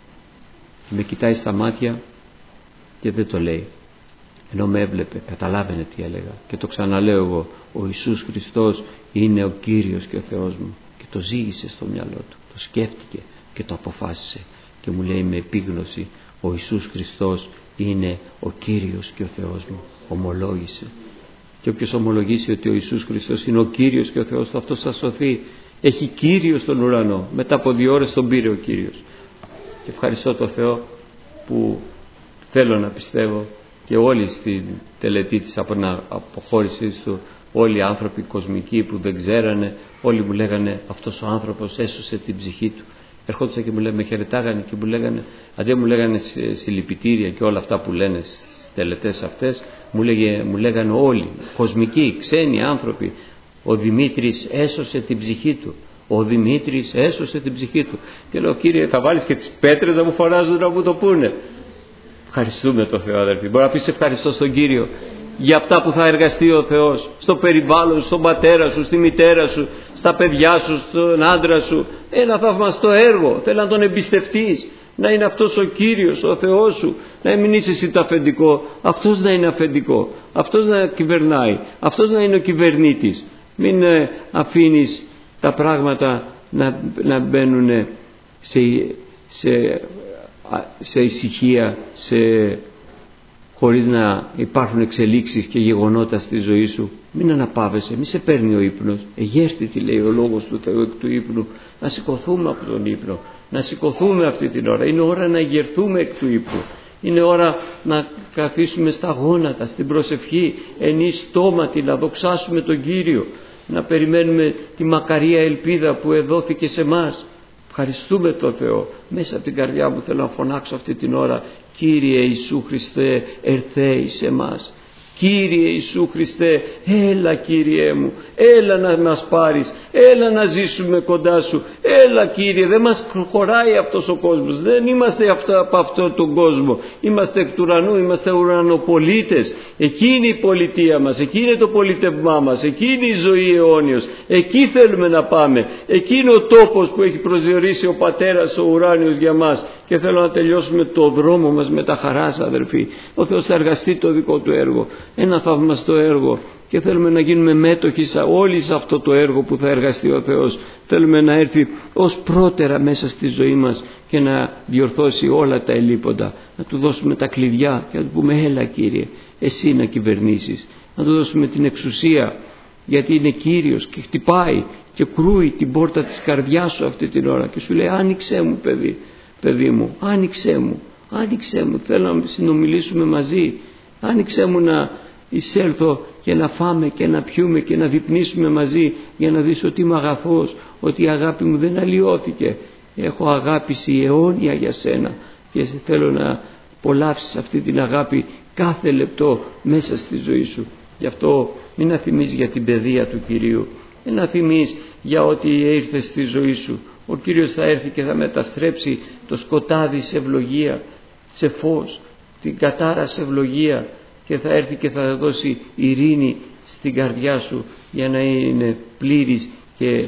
[SPEAKER 1] Και με κοιτάει στα μάτια και δεν το λέει, ενώ με έβλεπε, καταλάβαινε τι έλεγα. Και το ξαναλέω εγώ, ο Ιησούς Χριστός είναι ο Κύριος και ο Θεός μου. Και το ζήγησε στο μυαλό του, το σκέφτηκε και το αποφάσισε. Και μου λέει με επίγνωση, ο Ιησούς Χριστός είναι ο Κύριος και ο Θεός μου. Ομολόγησε. Και όποιος ομολογήσει ότι ο Ιησούς Χριστός είναι ο Κύριος και ο Θεός του, αυτός θα σωθεί. Έχει Κύριο στον ουρανό. Μετά από δύο ώρες τον πήρε ο Κύριος. Και ευχαριστώ τον Θεό που θέλω να πιστεύω, και όλοι στην τελετή της αποχώρησης του, όλοι οι άνθρωποι κοσμικοί που δεν ξέρανε, όλοι μου λέγανε, αυτός ο άνθρωπος έσωσε την ψυχή του. Ερχόντουσαν και μου λέγανε, με χαιρετάγανε και μου λέγανε, αντί μου λέγανε συλληπιτήρια και όλα αυτά που λένε στις τελετές αυτές, μου, λέγε, μου λέγανε όλοι, κοσμικοί, ξένοι άνθρωποι, ο Δημήτρης έσωσε την ψυχή του. Ο Δημήτρης έσωσε την ψυχή του. Και λέω, Κύριε, θα βάλεις και τις πέτρες να μου φωνάζουν να μου το πούνε? Ευχαριστούμε τον Θεό, αδερφοί. Μπορεί να πεις ευχαριστώ στον Κύριο για αυτά που θα εργαστεί ο Θεός στο περιβάλλον, στον πατέρα σου, στη μητέρα σου, στα παιδιά σου, στον άντρα σου. Ένα θαυμαστό έργο. Θέλει να τον εμπιστευτείς, να είναι αυτός ο Κύριος, ο Θεός σου, να μην είσαι εσύ το αφεντικό, αυτός να είναι αφεντικό, αυτός να κυβερνάει, αυτός να είναι ο κυβερνήτης. Μην ε, αφήνεις τα πράγματα να, να μπαίνουν σε, σε, σε ησυχία, σε, χωρίς να υπάρχουν εξελίξεις και γεγονότα στη ζωή σου. Μην αναπαύεσαι, μη σε παίρνει ο ύπνος. Εγέρθη, τι λέει ο λόγος του Θεού εκ του ύπνου. Να σηκωθούμε από τον ύπνο, να σηκωθούμε αυτή την ώρα. Είναι ώρα να εγερθούμε εκ του ύπνου. Είναι ώρα να καθίσουμε στα γόνατα, στην προσευχή, ενή στόματι, να δοξάσουμε τον Κύριο, να περιμένουμε τη μακαρία ελπίδα που εδόθηκε σε μας. Ευχαριστούμε τον Θεό. Μέσα από την καρδιά μου θέλω να φωνάξω αυτή την ώρα, Κύριε Ιησού Χριστέ, ερθέη σε μας. Κύριε Ιησού Χριστέ, έλα Κύριέ μου, έλα να μας πάρεις, έλα να ζήσουμε κοντά σου, έλα Κύριε, δεν μας χωράει αυτός ο κόσμος, δεν είμαστε αυτό, από αυτόν τον κόσμο, είμαστε εκ του ουρανού, είμαστε ουρανοπολίτες, εκείνη η πολιτεία μας, εκείνη το πολιτευμά μας, εκείνη η ζωή αιώνιος, εκεί θέλουμε να πάμε, εκείνο ο τόπος που έχει προσδιορίσει ο Πατέρας ο ουράνιος για μας, και θέλω να τελειώσουμε το δρόμο μας με τα χαράς, αδελφοί. Ο Θεός θα εργαστεί το δικό του έργο, ένα θαυμαστό έργο, και θέλουμε να γίνουμε μέτοχοι όλοι σε αυτό το έργο που θα εργαστεί ο Θεός. Θέλουμε να έρθει ως πρώτερα μέσα στη ζωή μας και να διορθώσει όλα τα ελλείποντα, να του δώσουμε τα κλειδιά και να του πούμε έλα Κύριε εσύ να κυβερνήσεις, να του δώσουμε την εξουσία, γιατί είναι Κύριος και χτυπάει και κρούει την πόρτα της καρδιάς σου αυτή την ώρα και σου λέει άνοιξέ μου παιδί, παιδί μου, άνοιξέ μου, άνοιξέ μου, θέλω να συνομιλήσουμε μαζί, άνοιξέ μου να εισέλθω και να φάμε και να πιούμε και να διπνήσουμε μαζί, για να δεις ότι είμαι αγαθός, ότι η αγάπη μου δεν αλλοιώθηκε, έχω αγάπηση αιώνια για σένα και θέλω να απολαύσεις αυτή την αγάπη κάθε λεπτό μέσα στη ζωή σου. Γι' αυτό μην αθυμείς για την παιδεία του Κυρίου, μην αθυμείς για ό,τι ήρθε στη ζωή σου. Ο Κύριος θα έρθει και θα μεταστρέψει το σκοτάδι σε ευλογία, σε φως, την κατάρα σε ευλογία, και θα έρθει και θα δώσει ειρήνη στην καρδιά σου για να είναι πλήρης και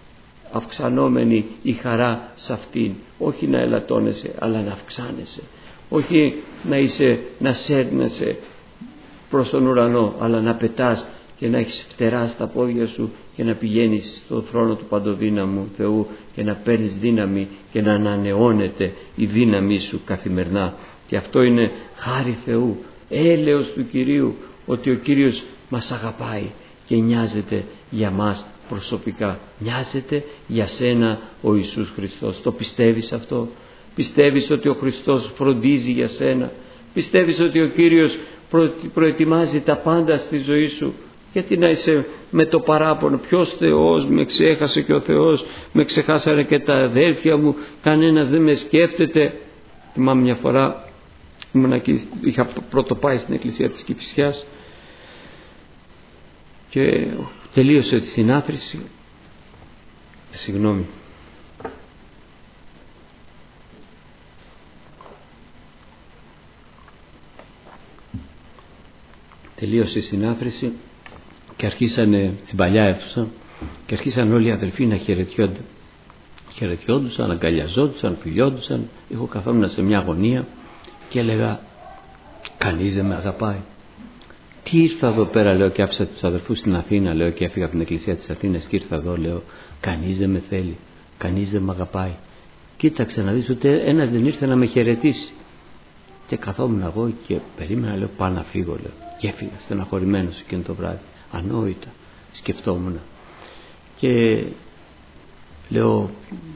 [SPEAKER 1] αυξανόμενη η χαρά σε αυτήν. Όχι να ελαττώνεσαι αλλά να αυξάνεσαι, όχι να είσαι να σέρνεσαι προς τον ουρανό, αλλά να πετάς και να έχεις φτερά στα πόδια σου και να πηγαίνεις στον θρόνο του παντοδύναμου Θεού και να παίρνεις δύναμη και να ανανεώνεται η δύναμή σου καθημερινά. Και αυτό είναι χάρη Θεού, έλεος του Κυρίου, ότι ο Κύριος μας αγαπάει και νοιάζεται για μας προσωπικά, νοιάζεται για σένα ο Ιησούς Χριστός. Το πιστεύεις αυτό? Πιστεύεις ότι ο Χριστός φροντίζει για σένα? Πιστεύεις ότι ο Κύριος προετοιμάζει τα πάντα στη ζωή σου? Γιατί να είσαι με το παράπονο, ποιος Θεός, με ξέχασε και ο Θεός, με ξεχάσανε και τα αδέλφια μου, κανένας δεν με σκέφτεται. Θυμάμαι μια φορά, είχα πρώτο πάει στην εκκλησία της Κηφισιάς και τελείωσε τη συνάθρηση, συγγνώμη, τελείωσε η συνάθρηση και αρχίσανε στην παλιά αίθουσα και αρχίσαν όλοι οι αδελφοί να χαιρετιόνται. Χαιρετιόντουσαν, αγκαλιαζόντουσαν, φιλιόντουσαν. Εγώ καθόμουν σε μια γωνία και έλεγα κανείς δεν με αγαπάει. Τι ήρθα εδώ πέρα, λέω, και άφησα τους αδελφούς στην Αθήνα, λέω, και έφυγα από την εκκλησία της Αθήνας και ήρθα εδώ, λέω, κανείς δεν με θέλει, κανείς δεν με αγαπάει. Κοίταξε να δεις, ούτε ένας δεν ήρθε να με χαιρετήσει. Και καθόμουν εγώ και περίμενα, λέω, πάω να φύγω, λέω, και έφυγα στεναχωρημένος εκείνο το βράδυ, ανόητα σκεφτόμουν και λέω,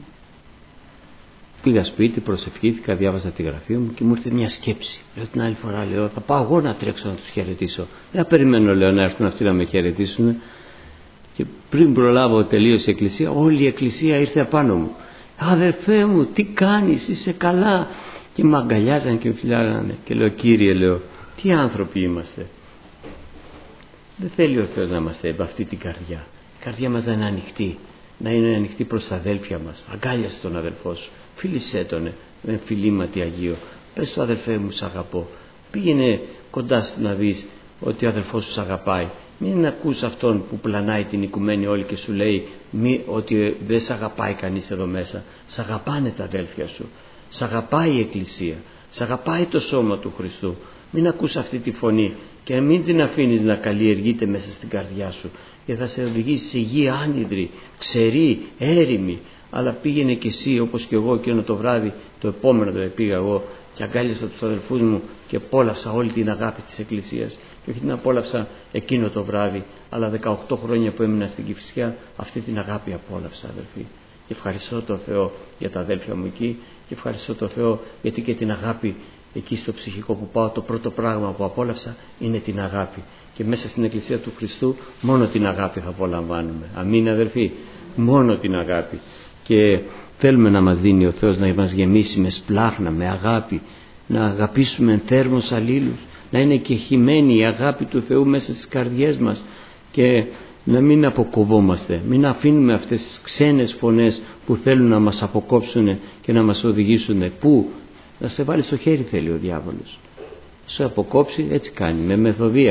[SPEAKER 1] πήγα σπίτι, προσευχήθηκα, διάβαζα τη γραφή μου και μου ήρθε μια σκέψη. Λέω την άλλη φορά, λέω, θα πάω εγώ να τρέξω να τους χαιρετήσω. Δεν περιμένω, λέω, να έρθουν αυτοί να με χαιρετήσουν. Και πριν προλάβω τελείωσε η εκκλησία, όλη η εκκλησία ήρθε απάνω μου. Αδερφέ μου, τι κάνεις, είσαι καλά? Και με αγκαλιάζαν και με φιλάγανε. Και λέω, Κύριε, λέω, τι άνθρωποι είμαστε. Δεν θέλει ο Θεός να είμαστε με αυτή την καρδιά. Η καρδιά μας να είναι ανοιχτή, να είναι ανοιχτή προς τα αδέλφια μας. Αγκάλιασε τον αδελφό σου, φίλησέ τον με φιλήματι Αγίο. Πες του, αδελφέ μου, σ' αγαπώ. Πήγαινε κοντά σου να δεις ότι ο αδελφός σου σ' αγαπάει. Μην ακούς αυτόν που πλανάει την οικουμένη όλη και σου λέει μη, ότι δεν σ' αγαπάει κανείς εδώ μέσα. Σ' αγαπάνε τα αδέλφια σου, σ' αγαπάει η Εκκλησία, σ' αγαπάει το σώμα του Χριστού. Μην ακούς αυτή τη φωνή και μην την αφήνεις να καλλιεργείται μέσα στην καρδιά σου, και θα σε οδηγήσει σε γη άνυδρη, ξερή, έρημη. Αλλά πήγαινε και εσύ όπως και εγώ εκείνο το βράδυ, το επόμενο το πήγα εγώ και αγκάλιασα τους αδελφούς μου και απόλαυσα όλη την αγάπη της Εκκλησίας. Και όχι την απόλαυσα εκείνο το βράδυ, αλλά δεκαοκτώ χρόνια που έμεινα στην Κηφισιά, αυτή την αγάπη απόλαυσα, αδελφοί. Και ευχαριστώ τον Θεό για τα αδέλφια μου εκεί, και ευχαριστώ τον Θεό γιατί και την αγάπη εκεί στο ψυχικό που πάω, το πρώτο πράγμα που απόλαυσα είναι την αγάπη. Και μέσα στην Εκκλησία του Χριστού μόνο την αγάπη θα απολαμβάνουμε. Αμήν, αδελφοί, μόνο την αγάπη. Και θέλουμε να μας δίνει ο Θεός να μας γεμίσει με σπλάχνα, με αγάπη, να αγαπήσουμε θέρμος αλλήλους, να είναι και χυμένη η αγάπη του Θεού μέσα στις καρδιές μας και να μην αποκοβόμαστε, μην αφήνουμε αυτές τις ξένες φωνές που θέλουν να μας αποκόψουν και να μας οδηγήσουν. Πού? Να σε βάλει στο χέρι θέλει ο διάβολος. Σε αποκόψει, έτσι κάνει, με μεθοδεία.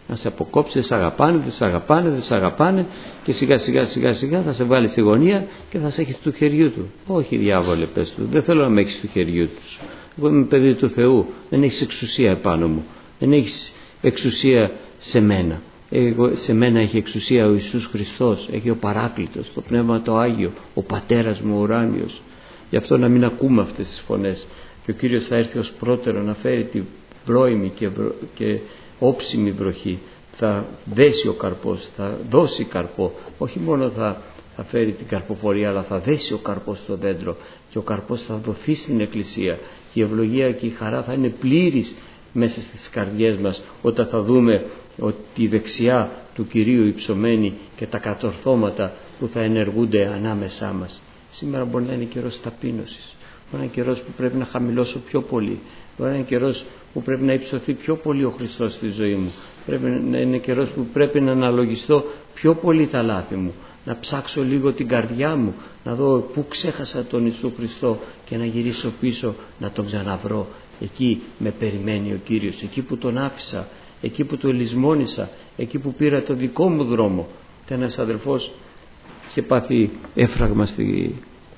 [SPEAKER 1] να σε αποκόψει, δεν σε αγαπάνε, δεν σε αγαπάνε, δεν σε αγαπάνε και σιγά σιγά σιγά σιγά θα σε βάλει στη γωνία και θα σε έχει του χεριού του. Όχι διάβολε, πες του, δεν θέλω να με έχεις του χεριού του. Εγώ είμαι παιδί του Θεού, δεν έχεις εξουσία επάνω μου, δεν έχεις εξουσία σε μένα. Εγώ, σε μένα έχει εξουσία ο Ιησούς Χριστός, έχει ο Παράκλητος, το Πνεύμα το Άγιο, ο Πατέρας μου ο ουράνιος. Γι' αυτό να μην ακούμε αυτές τις φωνές. Και ο Κύριος θα έρθει ως πρώτερο να φέρει την πρώιμη και, βρο... και όψιμη βροχή. Θα δέσει ο καρπός, θα δώσει καρπό. Όχι μόνο θα, θα φέρει την καρποφορία, αλλά θα δέσει ο καρπός στο δέντρο και ο καρπός θα δοθεί στην Εκκλησία. Και η ευλογία και η χαρά θα είναι πλήρης μέσα στις καρδιές μας όταν θα δούμε ότι η δεξιά του Κυρίου υψωμένη και τα κατορθώματα που θα ενεργούνται ανάμεσά μας. Σήμερα μπορεί να είναι καιρός ταπείνωσης, μπορεί να είναι καιρός που πρέπει να χαμηλώσω πιο πολύ, μπορεί να είναι καιρός που πρέπει να υψωθεί πιο πολύ ο Χριστός στη ζωή μου, πρέπει να είναι καιρός που πρέπει να αναλογιστώ πιο πολύ τα λάθη μου, να ψάξω λίγο την καρδιά μου, να δω πού ξέχασα τον Ιησού Χριστό και να γυρίσω πίσω να τον ξαναβρω. Εκεί με περιμένει ο Κύριος, εκεί που τον άφησα, εκεί που τον λησμόνησα, εκεί που πήρα το δικό μου δρόμο. Και ένας αδελφός είχε πάθει έφραγμα στη...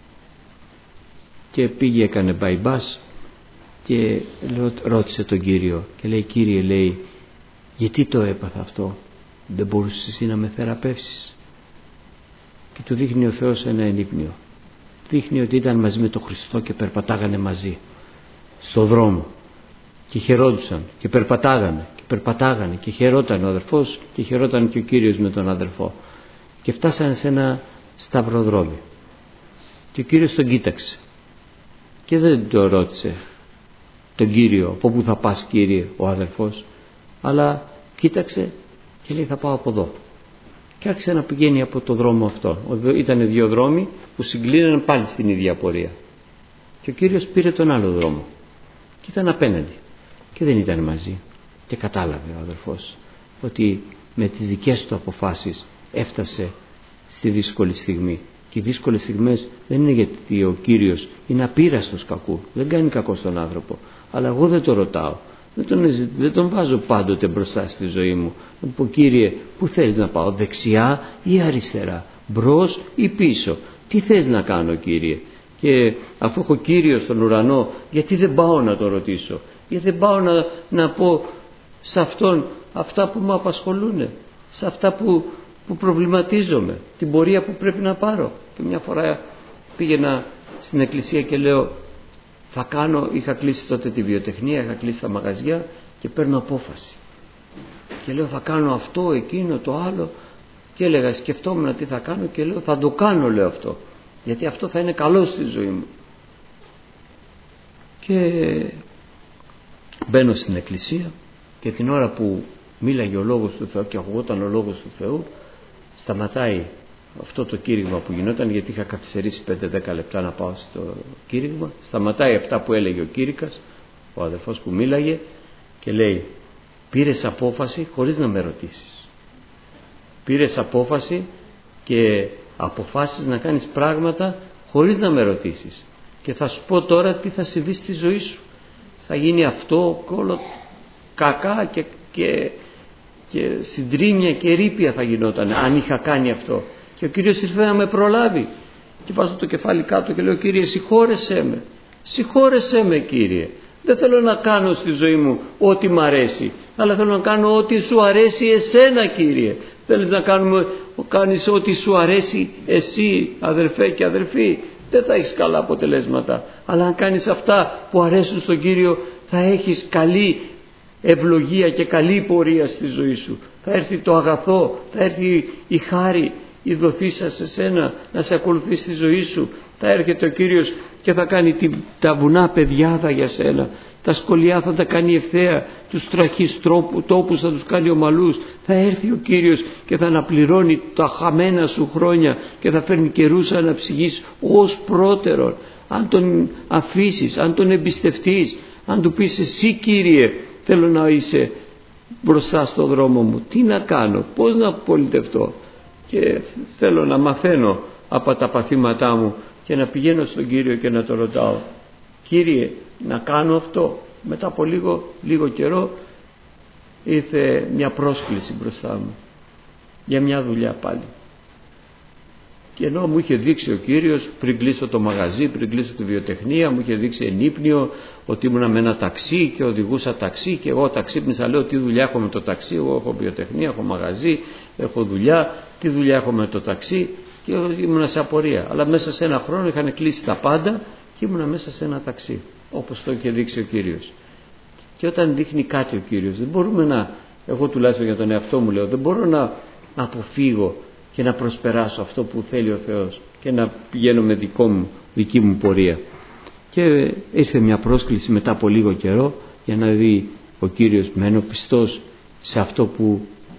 [SPEAKER 1] και πήγε, έκανε bypass και ρώτησε τον Κύριο και λέει, Κύριε, λέει, γιατί το έπαθα αυτό, δεν μπορούσες εσύ να με θεραπεύσεις? Και του δείχνει ο Θεός ένα ενύπνιο, δείχνει ότι ήταν μαζί με τον Χριστό και περπατάγανε μαζί στο δρόμο και χαιρόντουσαν και περπατάγανε και περπατάγανε και χαιρόταν ο αδερφός και χαιρόταν και ο Κύριος με τον αδερφό και φτάσανε σε ένα σταυροδρόμι και ο Κύριος τον κοίταξε και δεν το ρώτησε τον Κύριο από πού θα πας, Κύριε, ο αδερφός, αλλά κοίταξε και λέει, θα πάω από εδώ, και άρχισε να πηγαίνει από το δρόμο αυτό. Ήταν δύο δρόμοι που συγκλίνανε πάλι στην ίδια πορεία και ο Κύριος πήρε τον άλλο δρόμο και ήταν απέναντι και δεν ήταν μαζί. Και κατάλαβε ο αδελφός ότι με τις δικές του αποφάσεις έφτασε στη δύσκολη στιγμή. Και οι δύσκολες στιγμές δεν είναι γιατί ο Κύριος είναι απείραστος κακού, δεν κάνει κακό στον άνθρωπο, αλλά εγώ δεν το ρωτάω, δεν τον, δεν τον βάζω πάντοτε μπροστά στη ζωή μου. Να πω, Κύριε, πού θέλεις να πάω, δεξιά ή αριστερά, μπρος ή πίσω, τι θες να κάνω, Κύριε? Και αφού έχω Κύριο στον ουρανό, γιατί δεν πάω να το ρωτήσω, γιατί δεν πάω να, να πω σε αυτόν αυτά που με απασχολούν, σε αυτά που, που προβληματίζομαι, την πορεία που πρέπει να πάρω. Και μια φορά πήγαινα στην εκκλησία και λέω, θα κάνω, είχα κλείσει τότε τη βιοτεχνία, είχα κλείσει τα μαγαζιά και παίρνω απόφαση και λέω, θα κάνω αυτό, εκείνο, το άλλο, και έλεγα, σκεφτόμουν τι θα κάνω και λέω, θα το κάνω, λέω, αυτό, γιατί αυτό θα είναι καλό στη ζωή μου. Και μπαίνω στην εκκλησία και την ώρα που μίλαγε ο Λόγος του Θεού και ακουγόταν ο Λόγος του Θεού, σταματάει αυτό το κήρυγμα που γινόταν, γιατί είχα καθυστερήσει πέντε δέκα λεπτά να πάω στο κήρυγμα. Σταματάει αυτά που έλεγε ο κήρυκας, ο αδελφός που μίλαγε, και λέει, πήρες απόφαση χωρίς να με ρωτήσεις, πήρες απόφαση και αποφάσεις να κάνεις πράγματα χωρίς να με ρωτήσεις, και θα σου πω τώρα τι θα συμβεί στη ζωή σου. Θα γίνει αυτό όλο κακά και, και, και συντρίμμια και ρήπια θα γινόταν αν είχα κάνει αυτό. Και ο Κύριος ήρθε να με προλάβει και βάζω το κεφάλι κάτω και λέω, Κύριε, συγχώρεσέ με, συγχώρεσέ με, Κύριε. Δεν θέλω να κάνω στη ζωή μου ό,τι μ' αρέσει, αλλά θέλω να κάνω ό,τι σου αρέσει εσένα, Κύριε. Θέλεις να κάνουμε, κάνεις ό,τι σου αρέσει εσύ, αδερφέ και αδερφοί, δεν θα έχεις καλά αποτελέσματα. Αλλά αν κάνεις αυτά που αρέσουν στον Κύριο, θα έχεις καλή ευλογία και καλή πορεία στη ζωή σου. Θα έρθει το αγαθό, θα έρθει η χάρη, η δοθήσα σε σένα να σε ακολουθεί στη ζωή σου. Θα έρχεται ο Κύριος και θα κάνει την, τα βουνά πεδιάδα για σένα, τα σκολιά θα τα κάνει ευθέα, τους τραχείς τόπους θα τους κάνει ομαλούς. Θα έρθει ο Κύριος και θα αναπληρώνει τα χαμένα σου χρόνια και θα φέρνει καιρούς αναψυγής ως πρώτερον. Αν τον αφήσεις, αν τον εμπιστευτείς, αν του πεις, εσύ, Κύριε, θέλω να είσαι μπροστά στο δρόμο μου, τι να κάνω, πώς να πολιτευτώ, και θέλω να μαθαίνω από τα παθήματά μου και να πηγαίνω στον Κύριο και να το ρωτάω, Κύριε, να κάνω αυτό. Μετά από λίγο, λίγο καιρό ήρθε μια πρόσκληση μπροστά μου για μια δουλειά πάλι. Και ενώ μου είχε δείξει ο Κύριος πριν κλείσω το μαγαζί, πριν κλείσω τη βιοτεχνία, μου είχε δείξει ενύπνιο ότι ήμουνα με ένα ταξί και οδηγούσα ταξί, και εγώ ταξίπνησα, λέω τι δουλειά έχω με το ταξί, εγώ έχω βιοτεχνία, έχω μαγαζί, έχω δουλειά, τι δουλειά έχω με το ταξί, και ήμουνα σε απορία. Αλλά μέσα σε ένα χρόνο είχαν κλείσει τα πάντα και ήμουνα μέσα σε ένα ταξί, όπως το είχε δείξει ο Κύριος. Και όταν δείχνει κάτι ο Κύριος, δεν μπορούμε να, εγώ τουλάχιστον για τον εαυτό μου λέω, δεν μπορώ να αποφύγω και να προσπεράσω αυτό που θέλει ο Θεός και να πηγαίνω με δικό μου, δική μου πορεία. Και ήρθε μια πρόσκληση μετά από λίγο καιρό για να δει ο Κύριος, μένω πιστός σε αυτό που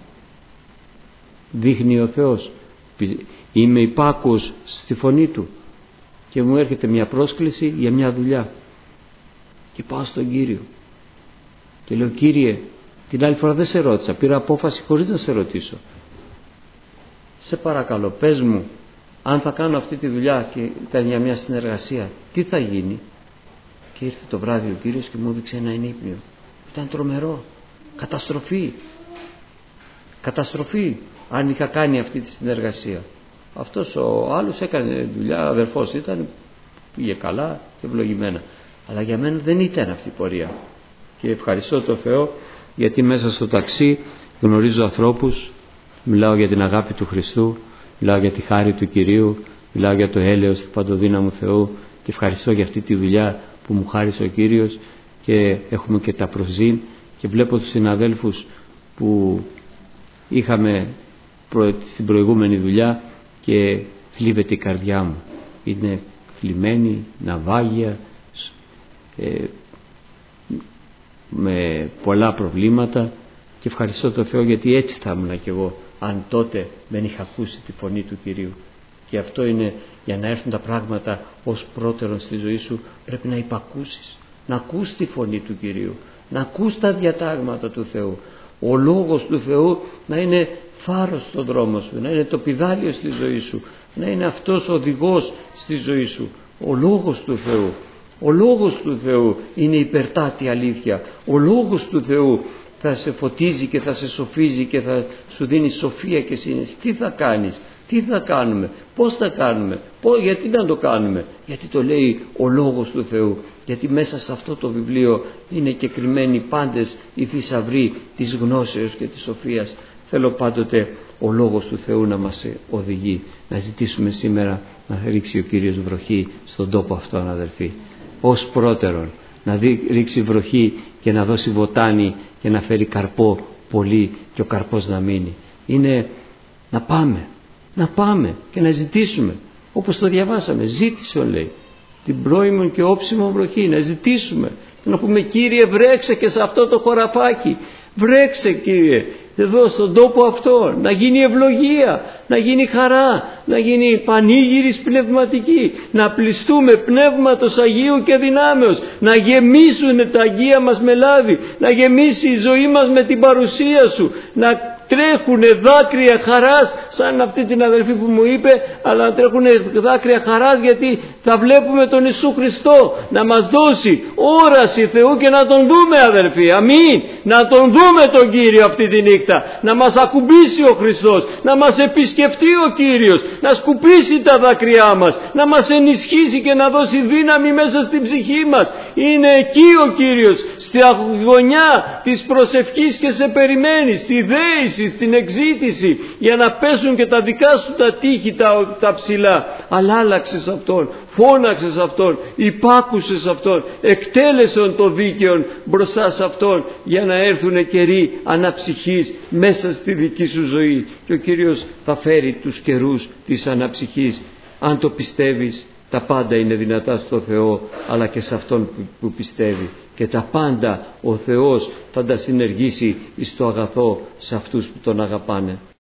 [SPEAKER 1] δείχνει ο Θεός, είμαι υπάκουος στη φωνή Του, και μου έρχεται μια πρόσκληση για μια δουλειά και πάω στον Κύριο και λέω, Κύριε, την άλλη φορά δεν σε ρώτησα, πήρα απόφαση χωρίς να σε ρωτήσω, σε παρακαλώ πες μου, αν θα κάνω αυτή τη δουλειά και ήταν για μια συνεργασία, τι θα γίνει? Και ήρθε το βράδυ ο Κύριος και μου έδειξε ένα ενύπνιο. Ήταν τρομερό, καταστροφή, καταστροφή αν είχα κάνει αυτή τη συνεργασία. Αυτός ο άλλος έκανε δουλειά, αδερφός ήταν, πήγε καλά και ευλογημένα, αλλά για μένα δεν ήταν αυτή η πορεία. Και ευχαριστώ τον Θεό, γιατί μέσα στο ταξί γνωρίζω ανθρώπους, μιλάω για την αγάπη του Χριστού, μιλάω για τη χάρη του Κυρίου, μιλάω για το έλεος του παντοδύναμου Θεού, και ευχαριστώ για αυτή τη δουλειά που μου χάρισε ο Κύριος, και έχουμε και τα προζήν, και βλέπω τους συναδέλφους που είχαμε στην προηγούμενη δουλειά και θλίβεται η καρδιά μου, είναι θλιμμένη, ναυάγια, ε, με πολλά προβλήματα, και ευχαριστώ τον Θεό, γιατί έτσι θα ήμουν κι εγώ αν τότε δεν είχα ακούσει τη φωνή του Κυρίου. Και αυτό είναι, για να έρθουν τα πράγματα ως πρώτερον στη ζωή σου, πρέπει να υπακούσεις, να ακούς τη φωνή του Κυρίου, να ακούς τα διατάγματα του Θεού, ο λόγος του Θεού να είναι φάρος στον δρόμο σου, να είναι το πηδάλιο στη ζωή σου, να είναι αυτός ο οδηγός στη ζωή σου, ο λόγος του Θεού. Ο λόγος του Θεού είναι υπερτάτη αλήθεια. Ο λόγος του Θεού θα σε φωτίζει και θα σε σοφίζει και θα σου δίνει σοφία και σύνεση. Τι θα κάνεις, τι θα κάνουμε, πώς θα κάνουμε, πώς, γιατί να το κάνουμε? Γιατί το λέει ο λόγος του Θεού. Γιατί μέσα σε αυτό το βιβλίο είναι και κρυμμένοι πάντες οι θησαυροί της γνώσεως και της σοφίας. Θέλω πάντοτε ο λόγος του Θεού να μας οδηγεί. Να ζητήσουμε σήμερα να ρίξει ο Κύριος βροχή στον τόπο αυτόν, αδελφοί, ως πρώτερον, να δει, ρίξει βροχή και να δώσει βοτάνι και να φέρει καρπό πολύ, και ο καρπός να μείνει. Είναι να πάμε, να πάμε και να ζητήσουμε, όπως το διαβάσαμε, ζήτησε λέει την πρώιμον και όψιμον βροχή, να ζητήσουμε και να πούμε, Κύριε, βρέξε και σε αυτό το χωραφάκι, βρέξε Κύριε εδώ στον τόπο αυτό, να γίνει ευλογία, να γίνει χαρά, να γίνει πανήγυρης πνευματική, να πληστούμε πνεύματος Αγίου και δυνάμεως, να γεμίσουν τα αγία μας με λάδι, να γεμίσει η ζωή μας με την παρουσία Σου, να τρέχουν δάκρυα χαράς, σαν αυτή την αδελφή που μου είπε, αλλά να τρέχουν δάκρυα χαράς, γιατί θα βλέπουμε τον Ιησού Χριστό να μας δώσει όραση Θεού και να τον δούμε, αδελφοί, αμήν, να τον δούμε τον Κύριο αυτή τη νύχτα, να μας ακουμπήσει ο Χριστός, να μας επισκεφτεί ο Κύριος, να σκουπίσει τα δάκρυά μας, να μας ενισχύσει και να δώσει δύναμη μέσα στην ψυχή μας. Είναι εκεί ο Κύριος, στη γωνιά της προσευχής, και σε περιμένει στη δέηση, στην εξήτηση, για να πέσουν και τα δικά σου τα τείχη τα, τα ψηλά. Αλλά άλλαξες Αυτόν, φώναξες Αυτόν, υπάκουσες Αυτόν, εκτέλεσαν το δίκαιον μπροστά σε Αυτόν, για να έρθουν καιροί αναψυχής μέσα στη δική σου ζωή, και ο Κύριος θα φέρει τους καιρούς της αναψυχής. Αν το πιστεύεις, τα πάντα είναι δυνατά στο Θεό, αλλά και σε Αυτόν που πιστεύει, και τα πάντα ο Θεός θα τα συνεργήσει εις το αγαθό σε αυτούς που Τον αγαπάνε.